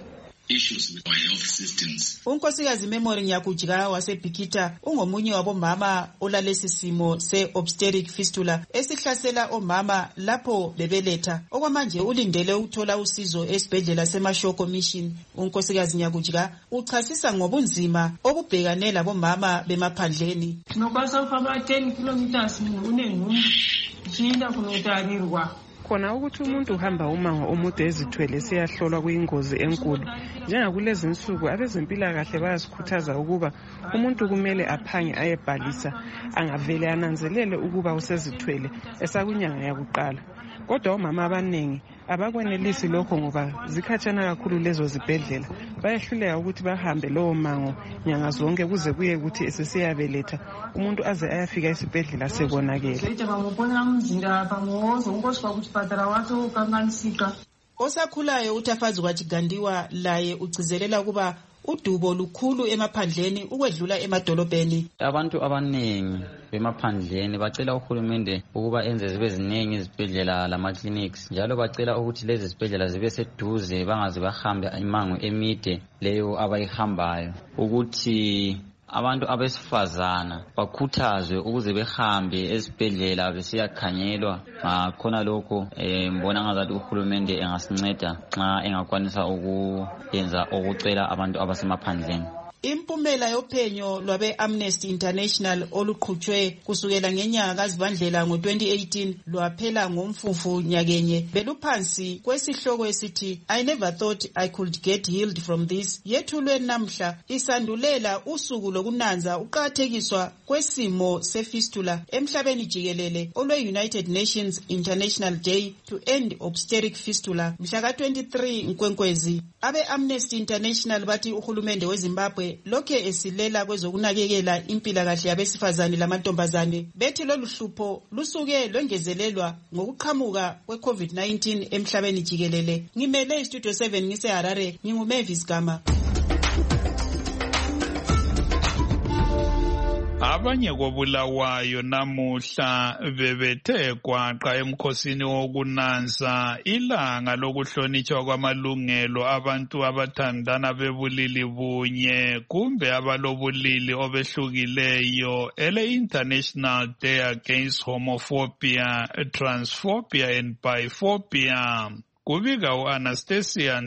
issues with our health systems. Unkosikazi Memory Nyakujika wasebhikita ungomunye wabomama olalesi simo se-obstetric fistula esihlasela omama lapho bebeletha. Okwamanje ulindele ukuthola usizo esibhedlela seMashoko Mission. Unkosikazi Nyakujika uchasisa ngobunzima obubhekane labomama bemaphandleni. Sinokwanisa ukuhamba ten kilometers unengumi shinda kunotarirwa. Khona ukuthi umuntu uhamba umango omude ezithwele siyahlolwa kuyingozi enkulu. Njengakulezi insuku abezempilakahle bayasikhuthaza ukuba umuntu kumele aphange ayebhalisa angavele ananzelele ukuba usezithwele esakunyanga yakuqala. Kodwa omama abaningi abakwenelisi lokho ngoba zikhatshana kakhulu lezo zibhedlela. Bayahluleka ukuthi bahambe lowo mango nyanga zonke kuze kuye ukuthi esesiyabeletha umuntu aze ayafika esibhedlela sekonakele. Osakhulayo uTafazi kwaJigandiwa laye ugcizelela kuba udubo lukhulu emaphandleni ukwedlula emadolobheni. Abantu abaningi bemaphandleni bacela uhulumende ukuba enze zibe ziningi izibhedlela lama clinics, njalo bacela ukuthi lezi zibhedlela zibe seduze bangaze bahambe imango emide leyo abayihambayo, ukuthi abantu abesifazana bakhuthazwe ukuze behambe esibhedlela besiyakhangelwa. Ngakhona lokho mbona ngazathi uhulumende engasinceda nxa engakwanisa ukuyenza ukucela abantu abasemaphandleni. Impumela yophenyo lwabe Amnesty International oluqhutshwe kusukela ngenyanga kaZibandlela ngo twenty eighteen lwaphela ngomfufu nyakenye beluphansi kwesihloko esithi I never thought I could get healed from this. Yethulwe namhla isandulela usuku lokunanza uqhakathekiswa kwesimo sefistula emhlabeni jikelele olwe United Nations International Day to End Obstetric Fistula mhla ka twenty-three Nkwenkwezi. Abe Amnesty International bathi uhulumende weZimbabwe lokhe esilela kwezokunakekela impilakahle yabesifazane lamantombazane bethi lolu hlupho lusuke lwengezelelwa ngokuqhamuka kwe-COVID nineteen emhlabeni jikelele. Ngimele istudio seven ngise Harare, nginguMavis Gama. Abanye kobulawayo namuhla bebethe gwaqa emkhosini wokunanza ilanga lokuhlonitshwa kwamalungelo abantu abathandana bebulili bunye kumbe abalobulili obehlukileyo ele International Day Against Homophobia, Transphobia and Biphobia. Kubika u-Anastasia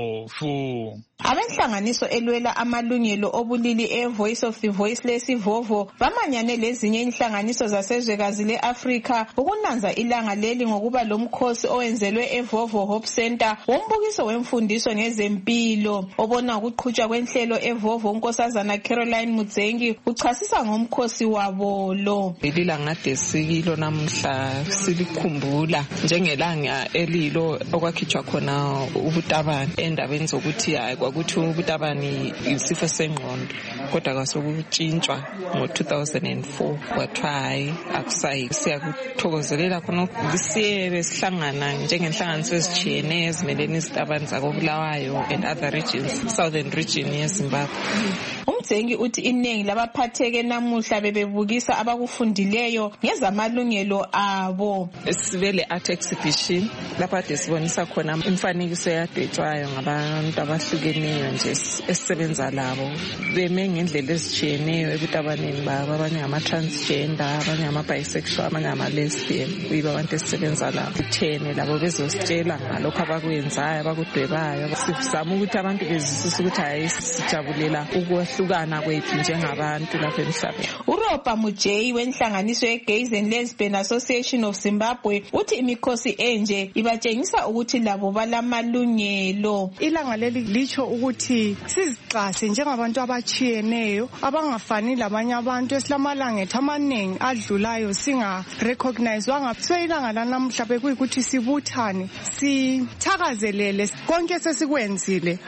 Ndlovu. Abenhlanganiso elwela amalungelo obulili e-Voice of the Voiceless Vovo bamanyane lezinye inhlanganiso zasezwekazi le-Afrika ukunanza ilanga leli ngokuba lomkhosi owenzelwe e-Vovo Hope Center wombukiso wemfundiso ngezempilo. Obona ukuqhutshwa kwenhlelo e-Vovo unkosazana Caroline Mudzengi uchasisa ngomkhosi wabo lo. Ilanga desikilo namhla silikhumbula njengelanga elilo okwakhitshwa khona ubutabani endabeni zokuthi hayi kwakuthi ubutabani isifo sengqondo, kodwa kwasokutshintshwa ngo two thousand four kwathiwa hayi akusayi. Siyakuthokozelela khona siye besihlangana njengenhlanganiso ezitshiyeneyo ezimelene izitabani zakobulawayo and other regions, southern region yeZimbabwe. Umdzengi uthi iningi labaphatheke namuhla bebebukisa abakufundileyo ngezamalungelo abo. Sivele art exhibition lapha desibonisa khona imfanekiso yadwetshwayo ngabantu abahlukeneyo nje esisebenza labo beme ngendlela ezitshiyeneyo ebutabaneni babo, abanye ngama-transgender, abanye ngama-bisexual, abanye ngama-lesbian. Kuyibo abantu esisebenza labo uthene labo bezositshela ngalokho abakwenzayo abakudwebayo. Sizama ukuthi abantu bezwisise ukuthi hayi sijabulela ukwehlukana kwethu njengabantu lapha emhlabeni. uRopa Mujei wenhlanganiso ye-Gays and Lesbian Association of Zimbabwe uthi imikhosi enje ibatshengisa ukuthi labo balamalungelo. Ilanga leli litsho ukuthi sizixase njengabantu abachiyeneyo abangafani labanye abantu esilamalanga ethu amaningi adlulayo singa recognizewanga. So ilanga lanamhla bekuyikuthi sibuthane sithakazelele konke sesikwenzile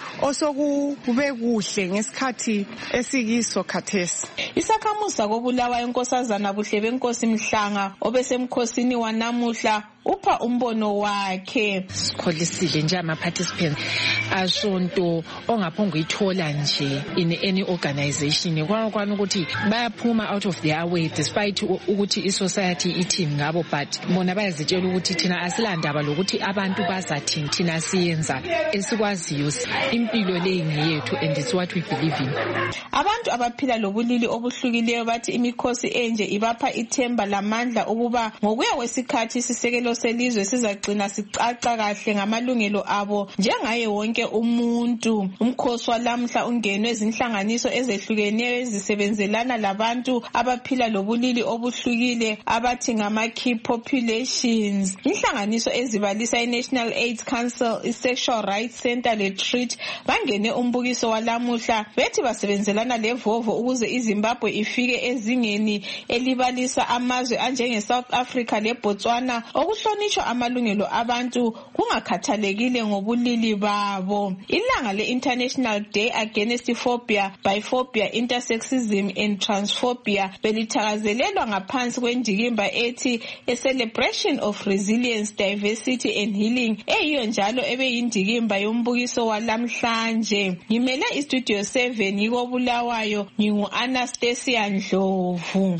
osokube kuhle ngesikhathi esikiso khathesi. Isakhamuzi sakobulawayo inkosazana Buhle benkosi Mhlanga obesemkhosini wanamuhla upha umbono wakhe. Sikholisile nje ama-participants asonto ongaphonga uyithola nje in any organization kwakwana ukuthi bayaphuma out of their way despite ukuthi i-society ithini ngabo, but bona bayazitshela ukuthi thina asilandaba lokuthi abantu bazathini, thina siyenza esikwaziyo, impilo le ngeyethu and it's what we believe in. Abantu abaphila lobulili obuhlukileyo bathi imikhosi enje ibapha ithemba lamandla ukuba ngokuya kwesikhathi isisekelo selizwe sizagcina sicaca kahle ngamalungelo abo njengaye wonke umuntu. Umkhosi walamhla ungenwe ezinhlanganiso ezehlukeneyo ezisebenzelana labantu abaphila lobulili obuhlukile abathi ngama key populations. Inhlanganiso ezibalisa i-National AIDS Council, i-Sexual Rights Center le-Treat bangene umbukiso walamuhla bethi basebenzelana levovo ukuze iZimbabwe ifike ezingeni elibalisa amazwe anjenge South Africa leBotswana okuhlonishwa amalungelo abantu kungakhathalekile ngobulili babo. Ilanga le-International Day Against Phobia, Biphobia, Intersexism and Transphobia belithakazelelwa ngaphansi kwendikimba ethi A Celebration of Resilience, Diversity and Healing eyiyo njalo ebeyindikimba yombukiso walamhlanje. Ngimele iStudio seven yiko Bulawayo, ngingu Anastasia Ndlovu.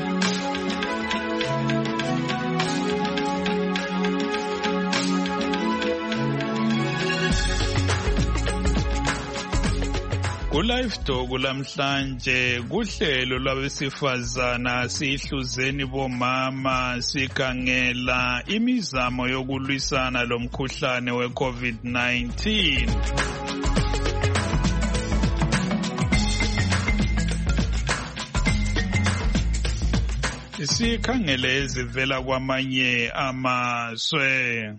Ku-Live Talk lamhlanje kuhlelo lwabesifazana sihluzeni bomama sikhangela imizamo yokulwisana lomkhuhlane we-COVID nineteen. Sikhangele ezivela kwamanye amazwe.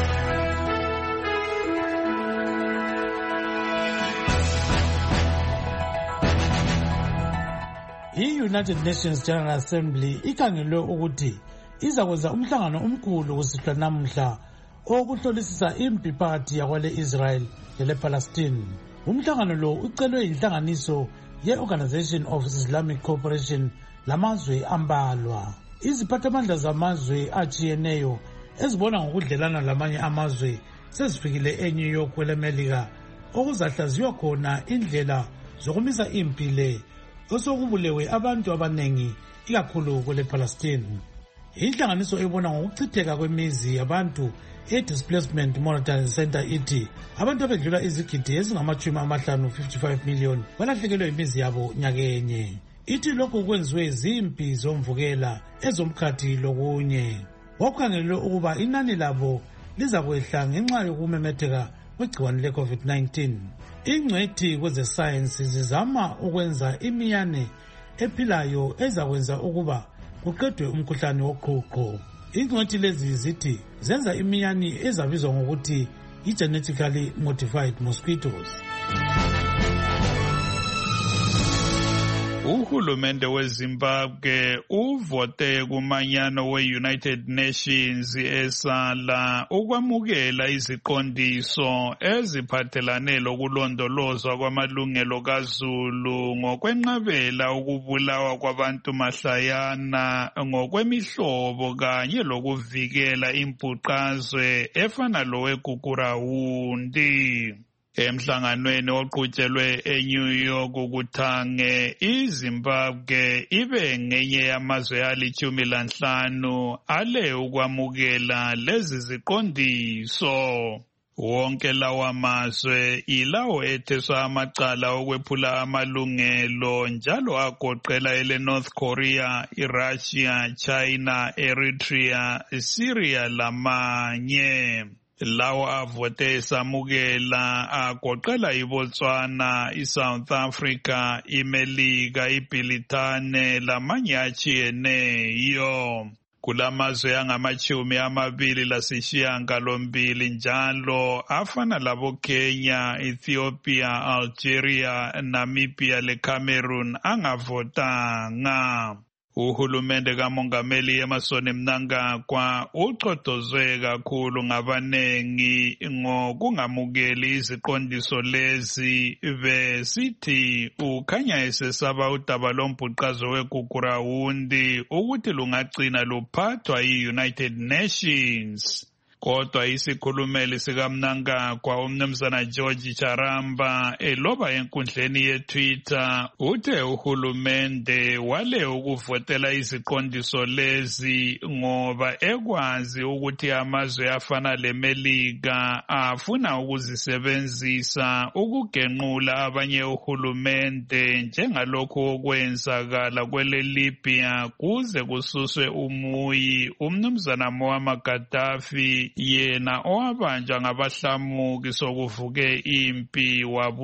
I-United Nations General Assembly ikhangelwe ukuthi izakwenza umhlangano omkhulu kusihlwa namhla okuhlolisisa impi phakathi yakwale Israel lele Palestine. Umhlangano lo ucelwe inhlanganiso ye-Organization of Islamic Cooperation lamazwe ambalwa. Iziphathamandla zamazwe atshiyeneyo ezibona ngokudlelana lamanye amazwe sezifikile eNew York kwelemelika okuzahlaziywa khona indlela zokumisa impi le osokubulewe abantu abanengi ikakhulu kwele Palestine. Inhlanganiso ebona ngokuchitheka kwemizi yabantu e-Displacement Monitoring Center ithi abantu abedlula izigidi ezingamachumi amahlanu fifty-five million balahlekelwe imizi yabo nyakenye. Ithi lokhu kwenziwe zimpi zomvukela ezomkhathi lokunye. Wakhangelwe ukuba inani labo lizakwehla ngenxa yokumemetheka kwegciwane le-COVID nineteen. Ingcwethi kwezesayensi zizama ukwenza imiyane ephilayo ezakwenza ukuba kuqedwe umkhuhlane woqhuqho. Ingcwethi lezi zithi zenza imiyane ezabizwa ngokuthi i-genetically modified mosquitoes. Uhulumende weZimbabwe uvote kumanyano we-United Nations esala ukwamukela iziqondiso eziphathelane lokulondolozwa kwamalungelo kaZulu ngokwenqabela ukubulawa kwabantu mahlayana ngokwemihlobo kanye lokuvikela impuqazwe efana loweGugurawundi. Emhlanganweni oqhutshelwe eNew York kuthange iZimbabwe ibe ngenye yamazwe alitshumi lanhlanu ale ukwamukela lezi ziqondiso. Wonke lawa mazwe ilawo etheswa amacala okwephula amalungelo njalo agoqela ele North Korea, iRussia, China, Eritrea, Syria lamanye. Lawo avote esamukela agoqela iBotswana, iSouth Africa, iMelika, iBrithani lamanye atshiyeneyo. Kulamazwe angamachumi amabili lasishiyagalombili njalo afana labo Kenya, Ethiopia, Algeria, Namibia leCameroon angavotanga. Uhulumende kamongameli Emmerson Mnangagwa ucotozwe kakhulu ngabanengi ngokungamukeli iziqondiso lezi besithi ukhanya esesaba udaba lombhuqazo weGugurawundi ukuthi lungagcina luphathwa yi-United Nations. kodwa isikhulumeli sikamnankagwa umnumzana George Charamba eloba enkundleni ye-Twitter uthe uhulumende wale ukuvotela iziqondiso lezi ngoba ekwazi ukuthi amazwe afana leMelika afuna ukuzisebenzisa ukugenqula abanye uhulumende njengalokhu okwenzakala kwele Libya kuze kususwe umuyi umnumzana Muammar Gaddafi yena owabanjwa ngabahlamuki sokuvuke impi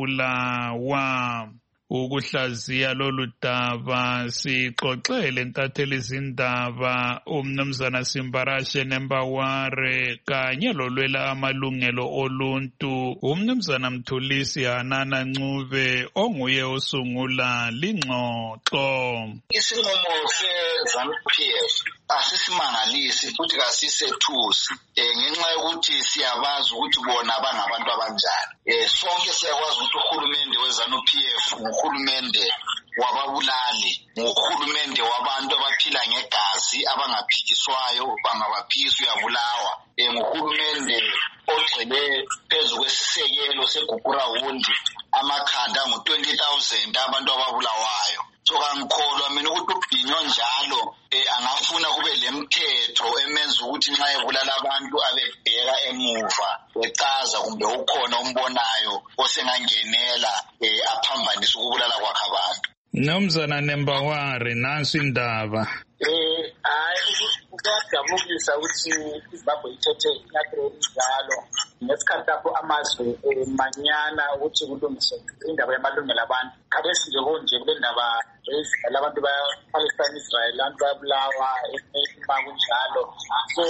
wabulawa. Ukuhlaziya lolu daba sixoxele ntatheli izindaba umnumzana Simbarashe Nembaware kanye lolwela amalungelo oluntu umnumzana Mthulisi Hanana Ncube onguye osungula lingxoxo. Isinqumo se-ZANU-P F asisimangalisi futhi kasisethusi ngenxa yokuthi siyabazi ukuthi bona bangabantu abanjani. Sonke siyakwazi ukuthi uhulumende we-ZANU-P F uhulumende wababulali, uhulumende wabantu abaphila ngegazi abangaphikiswayo, bangabaphikiswa uyabulawa. Uhulumende ogxile phezu kwesisekelo segugurawundi amakhanda ngu-twenty thousand abantu ababulawayo. So kangikholwa mina ukuthi ubhinyo njalo angafuna kube lemthetho emenza ukuthi nxa ebulala abantu abebheka emuva ecaza kumbe ukhona umbonayo osengangenela aphambanisa ukubulala kwakhe abantu. Nomzana Nembaware nansi indaba. Eh hayi kuyajabulisa ukuthi iZimbabwe ithethe inyathelo elinjalo ngesikhathi lapho amazwe manyana ukuthi kulungiswe indaba yamalungelo abantu. Khathesi nje konje kule ndaba labantu ba-Palestine Israel abantu bayabulawa ima kunjalo. So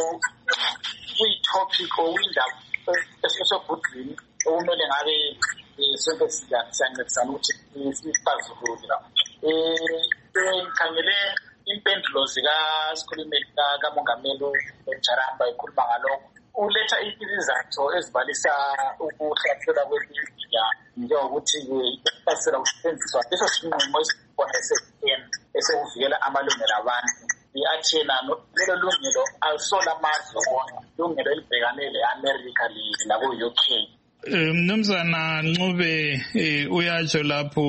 kuyi-topic okuyindaba esesobhudlini okumele ngabe sonke siyancedisana ukuthi sifazulule. Um ngikhangele impendulo zikasikhulumeli kamongameli uCharamba ekhuluma ngalokho. Uletha izizathu ezibalisa ukuhlaselwa kwelibya njengokuthi ukuhlaselwa kusetshenziswa leso sinqumo esikhona esekuvikela amalungelo abantu. Athi yena lelo lungelo alisola amazwe wona, lungelo elibhekane le-America lako-U K. Mnumzana Ncube uyatsho lapho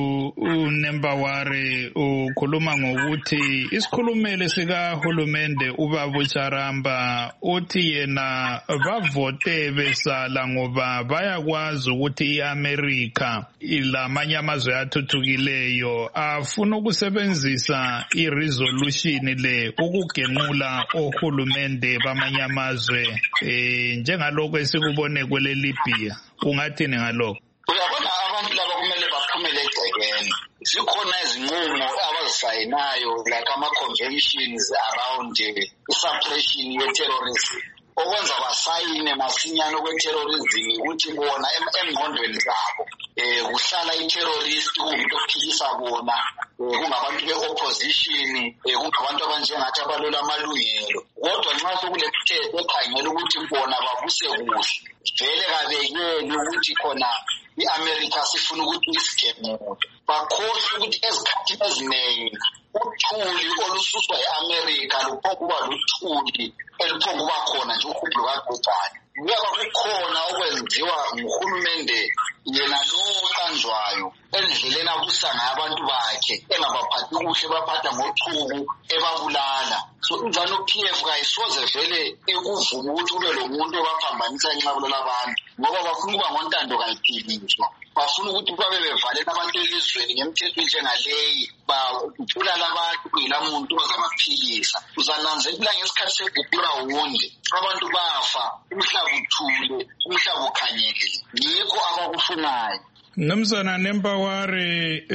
uNembaware ukhuluma ngokuthi isikhulumeli sikahulumende ubaba uCharamba uthi yena bavote besala ngoba bayakwazi ukuthi iAmerica ilamanye amazwe athuthukileyo afuna ukusebenzisa iresolution le ukugenqula ohulumende bamanye amazwe njengalokho esikubone kwele Libya. Ungathini ngalokho? Uyabona abantu laba kumele baphumele egcekeni. Zikhona izinqumo abazisayinayo like ama-conventions around i-suppression ye-terrorism. Okwenza basayine masinyane kwe-terrorism ukuthi bona emngqondweni zabo kuhlala i-terrorist kuwumuntu ophikisa bona, kungabantu be-opposition, kungabantu abanjengathi abalwela amalungelo. Kodwa nxa sekule mthetho ekhangela ukuthi bona babuse kuhle, vele kabekeli ukuthi khona i-America sifuna ukuthi isigemule. Bakhohlwa ukuthi ezikhathini eziningi uthuli olususwa i-America luphokuba luthuli eluphokuba khona nje uhublo kaGcotshane. Kuyaba kukhona okwenziwa nguhulumende yena lo oqanjwayo endleleni abusa ngayo abantu bakhe, engabaphathi kuhle, baphatha ngochuku, ebabulala. So iZANU-P F kayisoze vele ikuvuma ukuthi ube lo muntu obaphambanisa nxa bulala abantu, ngoba bafuna ukuba ngontando kayiphiliswa. Bafuna ukuthi babe bevalela abantu elizweni ngemthetho njengaleyi, babulala abantu kuyila muntu bazamaphikisa. Uzananzelela ngesikhathi segugurawundi abantu bafa, umhlaba uthule, umhlaba ukhanyekile. Yikho abakufunayo. Nomzana Nembaware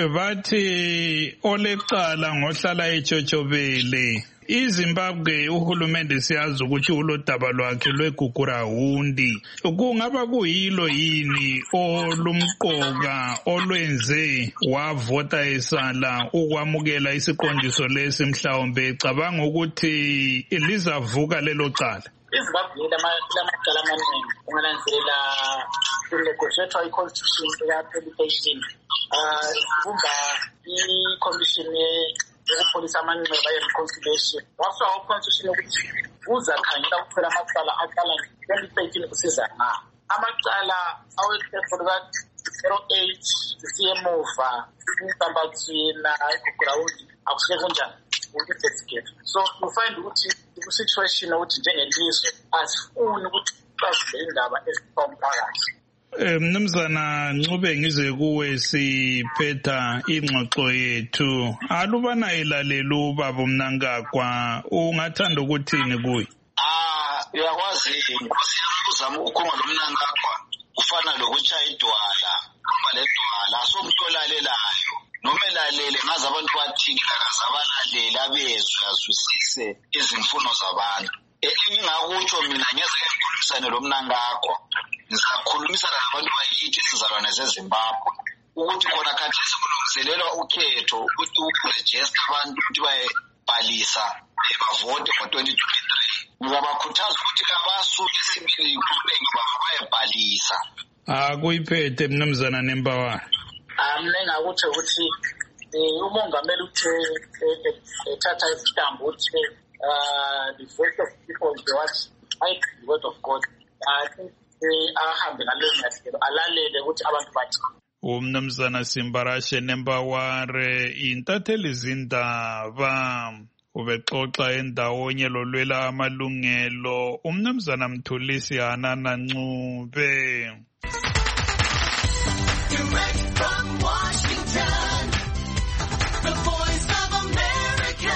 bathi olecala ngohlala eTshotshobele. iZimbabwe uhulumende siyazi ukuthi ulodaba lwakhe lwegugurawundi. Kungaba kuyilo yini olumqoka olwenze wavota esala ukwamukela isiqondiso lesi mhlawumbe ecabanga ukuthi lizavuka lelo cala? iZimbabwe lamacala amaningi ungananzelela kunegotiator i-constitution ya-application kumba i-commission yokupholisa amanxeba ye-reconciliation. Waswa u-constitution yokuthi uzakhangela kuphela amacala aqala twenty thirteen kusiza na amacala awekhetho zero eight kusiye emuva intambathina ground akusike kunjani uku-investigate. So you find ukuthi ku-situation ukuthi njengelizwe asifuni ukuthi bazile indaba ezipha umphakathi. Eh mnumzana Ncube ngize kuwe siphetha ingxoxo yethu alubana ilalela ubaba uMnangagwa ungathanda ukuthini kuye? Ah uyakwazi inkosi yami uzama ukukhuluma loMnangagwa ufana lokuchaya idwala uma ledwala somtolalelayo noma elalele ngaze abantu bathini kaze abalalele abezwe azwisise izimfuno zabantu. Engingakutsho mina ngeze ngikhulumisane loMnangagwa ngizakhulumisana nabantu bakithi sizalwane zeZimbabwe ukuthi khona khathesi kulungiselelwa ukhetho ukuthi uregister abantu ukuthi bayebhalisa bavote ngo-twenty twenty-three. Ngiyabakhuthaza ukuthi kabasuke sibili kubengi bayebhalisa. Akuyiphethe mnumzana Nembaware. Mina ngakuthi ukuthi umongameli uthe ethatha isitambu ukuthi uh, the voice of people is what I the word of God. I think ahambe naleyo nyathelo alalele ukuthi abantu bathi. Umnumzana Simbarashe Nembaware intatheli zindaba ubexoxa endawonye lolwela amalungelo umnumzana Mthulisi Hanana Ncube. Direct from Washington, the voice of America,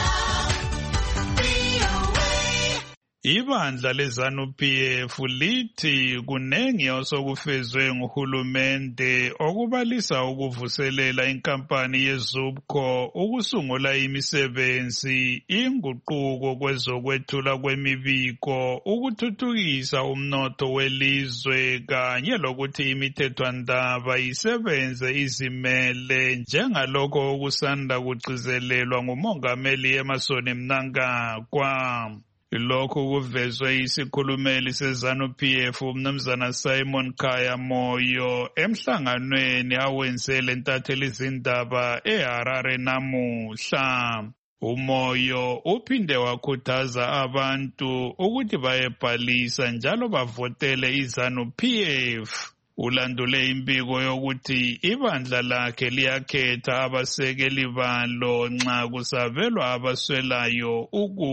V O A. Ibandla leZanu P F lithi kunengi osokufezwe nguhulumende okubalisa ukuvuselela inkampani yeZUBCO ukusungula imisebenzi inguquko kwezokwethula kwemibiko ukuthuthukisa umnotho welizwe kanye lokuthi imithethwandaba isebenze izimele njengalokho okusanda kugcizelelwa ngumongameli Emmerson Mnangagwa. Lokho kuvezwe isikhulumeli seZanu P F umnumzana Simon Khaya Moyo emhlanganweni awenzele ntatheli zindaba eHarare namuhla. Umoyo uphinde wakhuthaza abantu ukuthi bayebhalisa njalo bavotele iZanu P F. Ulandule imbiko yokuthi ibandla lakhe liyakhetha abasekeli balo nxa kusabelwa abaswelayo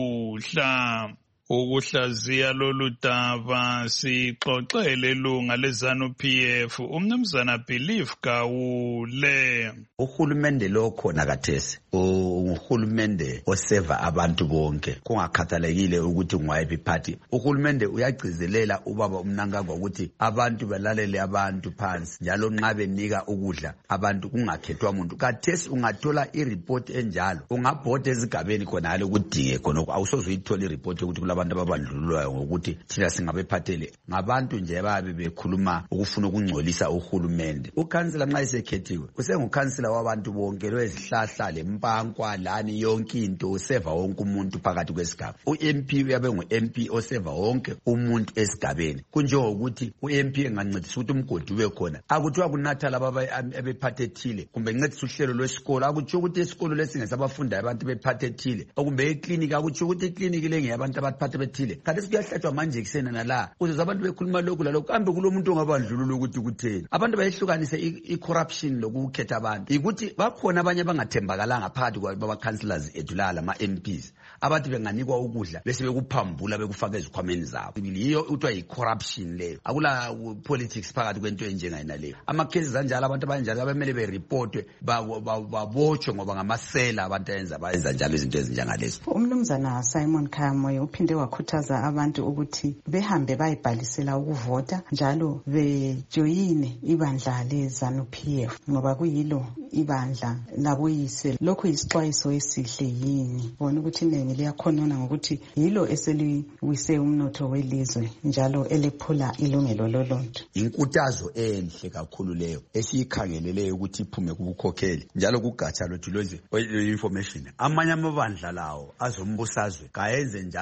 ukudla. Ukuhlaziya lolu daba sixoxele ilunga leZanu P F umnumzana Believe Gawule. Uhulumende lo khona kathesi uhulumende oseva abantu bonke kungakhathalekile ukuthi ngwayiphi party. Uhulumende uyagcizelela ubaba uMnangagwa ukuthi abantu balalele abantu phansi njalo nxa benika ukudla abantu kungakhethwa umuntu. Kathesi ungathola ireport enjalo ungabhoda ezigabeni khona hale ukudinge khona awusoze uyithola ireport ukuthi abantu ababandlululayo ngokuthi thina singabephathele ngabantu nje babe bekhuluma ukufuna ukungcolisa uhulumende. Ukhansela nxa isekhethiwe usengukhansela wabantu bonke lwezihlahla lempankwa lani yonke into useva wonke umuntu phakathi kwesigaba. U-M P uyabe ngu-M P oseva wonke umuntu esigabeni kunjengokuthi u-M P engancedisa ukuthi umgodi ube khona akuthiwa kunatha laba abephathethile kumbe ncedisa uhlelo lwesikolo akuthiwa ukuthi isikolo lesingesabafundayo abantu bephathethile okumbe eklinika akuthiwa ukuthi ikliniki lengeyabantu abaphathe bethile kanti sikuyahlatshwa manje kusena nala ukuze abantu bekhuluma lokhu lalokhu kambe kulomuntu ongabandlulula ukuthi kutheni abantu bayehlukanise i-corruption lokukhetha abantu ukuthi bakhona abanye abangathembakalanga phakathi kwabakhanselazi ethu lala ama-M Ps abathi benganikwa ukudla bese bekuphambula bekufaka ezikhwameni zabo. Yiyo uthiwa yi-corruption leyo akula politics phakathi kwento enjengayina leyo. Amakhesi anjalo abantu abanjalo abamele bereportwe babotshwe ngoba ngamasela abantu ayenza bayenza njalo izinto ezinjengalezo. Umnumzana Simon Khaya Moyo uphinde wakhuthaza abantu ukuthi behambe bayibhalisela ukuvota njalo bejoyine ibandla leZanu P F ngoba kuyilo ibandla laboyise. Lokhu yisixwayiso esihle yini bona ukuthi iningi liyakhonona ngokuthi yilo eseliwise umnotho welizwe njalo elephula ilungelo loluntu. Inkuthazo enhle kakhulu leyo esiyikhangeleleyo ukuthi iphume kubukhokheli njalo kugatsha lwethu lweze information. Amanye amabandla lawo azombusazwe kayenze njalo la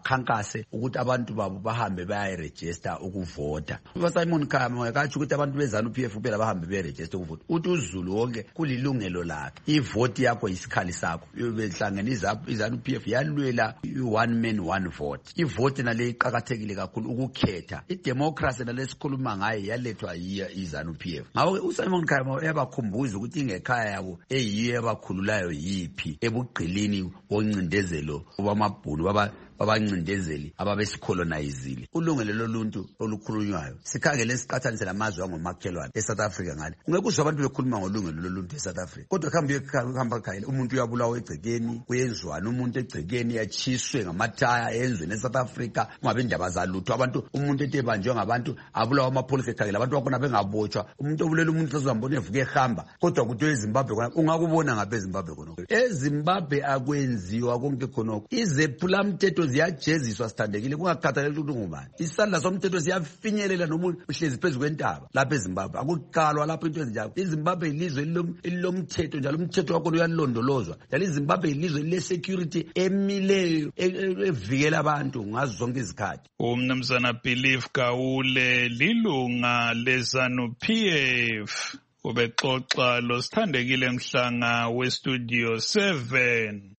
bakhankase ukuthi abantu babo bahambe bayaregister ukuvota. uSimon Khama akatsho ukuthi abantu beZANU P F kuphela bahambe bayaregister ukuvota. Uthi uZulu wonke kulilungelo lakhe. Ivoti yakho isikhali sakho. Behlangene iZANU P F yalwela one man one vote. Ivoti nale iqhakathekile kakhulu ukukhetha. Idemocracy nalesikhuluma ngayo yalethwa iZANU P F. Ngakho uSimon Khama uyabakhumbuza ukuthi ingekhaya yabo eyiyo abakhululayo yiphi ebugqilini woncindezelo wamabhunu baba babancindezeli ababesicolonizile. Ulungelo loluntu olukhulunywayo sikhangele siqathanise lamazwe angomakhelwane eSouth Africa ngale. Ungeke uzwe abantu bekhuluma ngolungelo loluntu eSouth Africa. Kodwa khamba khamba khayile umuntu uyabulawa egcekeni, kuyenzwana umuntu egcekeni yachiswe ngamataya enzweni eSouth Africa kungabe indaba zalutho. Abantu umuntu ethe banjwe ngabantu abulawa amapholisa ekhangela abantu bakhona bengabotshwa. Umuntu obulela umuntu uzambona evuke ehamba. Kodwa kuthi eZimbabwe khona ungakubona ngabe eZimbabwe khona. eZimbabwe akwenziwa konke khonoko. Izephula mthetho ziyajeziswa sithandekile kungakhathaleki ukuthi ngubani. Isandla somthetho siyafinyelela nomuntu uhlezi phezulu kwentaba lapha eZimbabwe. Akuqalwa lapho into ezinjalo. iZimbabwe ilizwe elilomthetho njalo umthetho wakho uyalondolozwa. Njalo iZimbabwe ilizwe le security emileyo evikela abantu ngazo zonke izikhathi. Umnumzana Belief Gawule lilunga leZANU P F ubexoxa lo sithandekile Mhlanga westudio seven.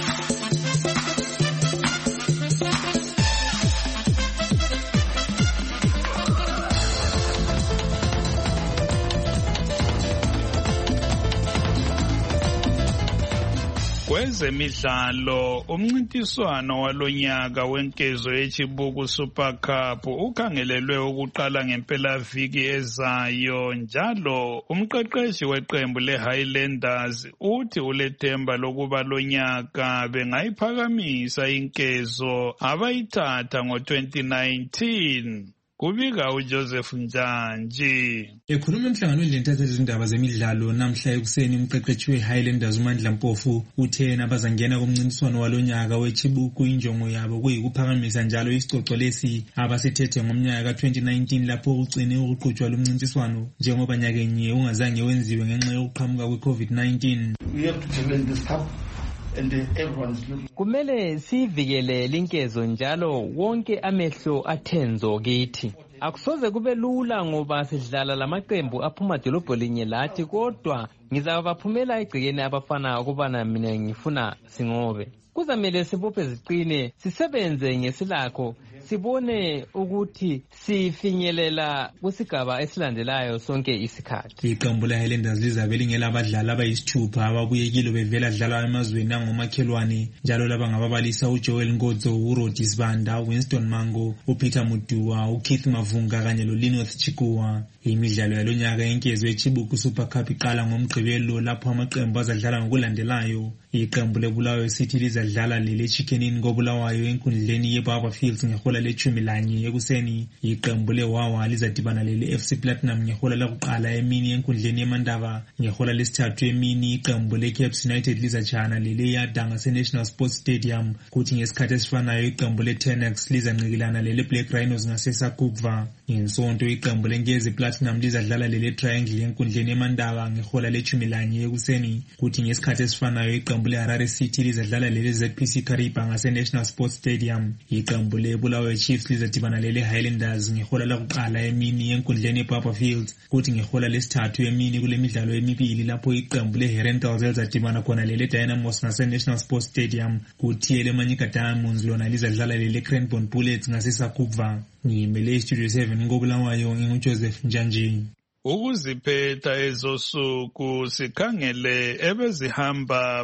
Kwezemidlalo umncintiswano walonyaka wenkezo yeChibuku Super Cup ukhangelelwe ukuqala ngempelaviki ezayo. Njalo umqeqeshi weqembu leHighlanders uthi ulethemba lokuba lonyaka bengayiphakamisa inkezo abayithatha ngo twenty nineteen. Kubika uJoseph Njanji. Ekhuluma emhlanganweni lentathatheli izindaba zemidlalo namhla ekuseni umqeqeshi weHighlanders uMandla Mpofu uthe nabazangena kumncintiswano walonyaka weChibuku injongo yabo kuyikuphakamisa njalo isicoco lesi abasithethe ngomnyaka ka twenty nineteen lapho ugcine ukuqhutshwa lumncintiswano njengoba nyakenye ungazange wenziwe ngenxa yokuqhamuka kwe-COVID nineteen. We have to challenge this cup. And everyone's looking. Kumele sivikele linkezo njalo wonke amehlo athenzo kithi. Akusoze kube lula ngoba sidlala lamaqembu aphuma dolobho linye lathi kodwa ngizabaphumela egcekeni abafana ukubana mina ngifuna singobe. Kuzamele sibophe ziqine sisebenze ngesilakho sibone ukuthi sifinyelela kusigaba esilandelayo sonke isikhathi. Iqembu leHighlanders lizabe lingela abadlali abayisithupha ababuyekile bevela dlala emazweni angomakhelwane njalo laba ngababalisa uJoel Ngodzo, uRodi Sibanda, Winston Mango, uPeter Muduwa, uKeith Mavunga kanye loLinoth Chikuwa. Imidlalo yalonyaka yenkezo yeChibuku Super Cup iqala ngomgqibelo lapho amaqembu azadlala ngokulandelayo. Iqembu leBulawayo City lizadlala lele Chickenini ngoBulawayo enkundleni yeBarber Fields ngehola lechumi lanye ekuseni. Iqembu leWawa lizadibana lele F C Platinum ngehola lokuqala emini enkundleni yeMandaba. Ngehola lesithathu emini iqembu leCaps United lizajana lele Yadanga seNational Sports Stadium. Kuthi ngesikhathi esifanayo iqembu leTenex lizanqikilana lele Black Rhinos ngaseSakubva. Ngensonto iqembu leNkezi Platinum lizadlala lele Triangle enkundleni yeMandaba ngehola lechumi lanye ekuseni. Kuthi ngesikhathi esifanayo iqembu leHarare City lizadlala lele Z P C Kariba ngaseNational Sports Stadium. Iqembu leBulawayo Chiefs lizadibana lele Highlanders ngehola lokuqala emini enkundleni yeBarber Fields. Kuthi ngehola lesithathu emini kule midlalo emibili lapho iqembu leHerentals lizadibana khona lele Dynamos ngaseNational Sports Stadium. Kuthi eleManyika Diamonds lona lizadlala lele Cranbourne Bullets ngaseSakubva. Ngimele iStudio seven ngoBulawayo nginguJoseph Njanji. Ukuziphetha ezosuku sikhangele ebezihamba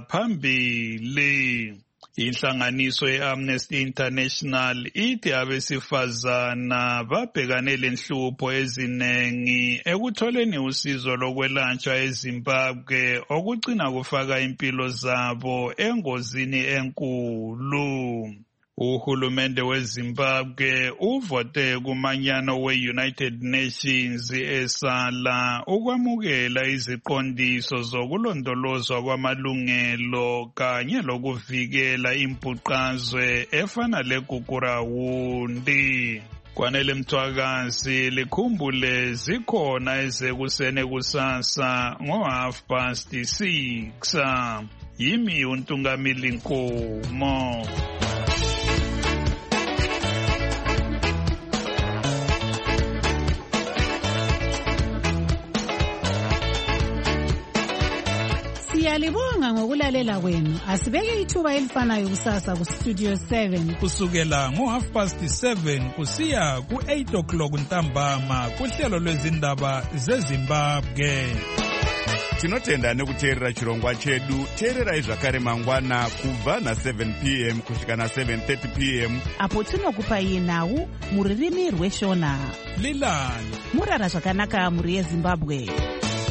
phambili. Inhlanganiso yeAmnesty International ithi abesifazana babhekane lenhlupho ezinengi ekutholeni usizo lokwelatshwa eZimbabwe okugcina kufaka impilo zabo engozini enkulu. Uhulumende weZimbabwe uvote kumanyano we-United Nations esala ukwamukela iziqondiso zokulondolozwa kwamalungelo kanye lokuvikela impuqazwe efana leGugurawundi. Kwanele Mthwakazi likhumbule zikhona ezekuseni kusasa ngo half past six. Yimi uNtungamili Nkomo. Siyalibonga ngokulalela kwenu. Asibeke ithuba elifanayo kusasa ku Studio seven. Kusukela ngo half past seven kusiya ku eight o'clock ntambama kuhlelo lwezindaba zeZimbabwe. Tinotenda nekuteerera chirongwa chedu. Teererai zvakare mangwana kubva na seven p m kusvika na seven thirty p m apo tinokupai nhau muririmi rweshona. Lilani murara zvakanaka muri yeZimbabwe.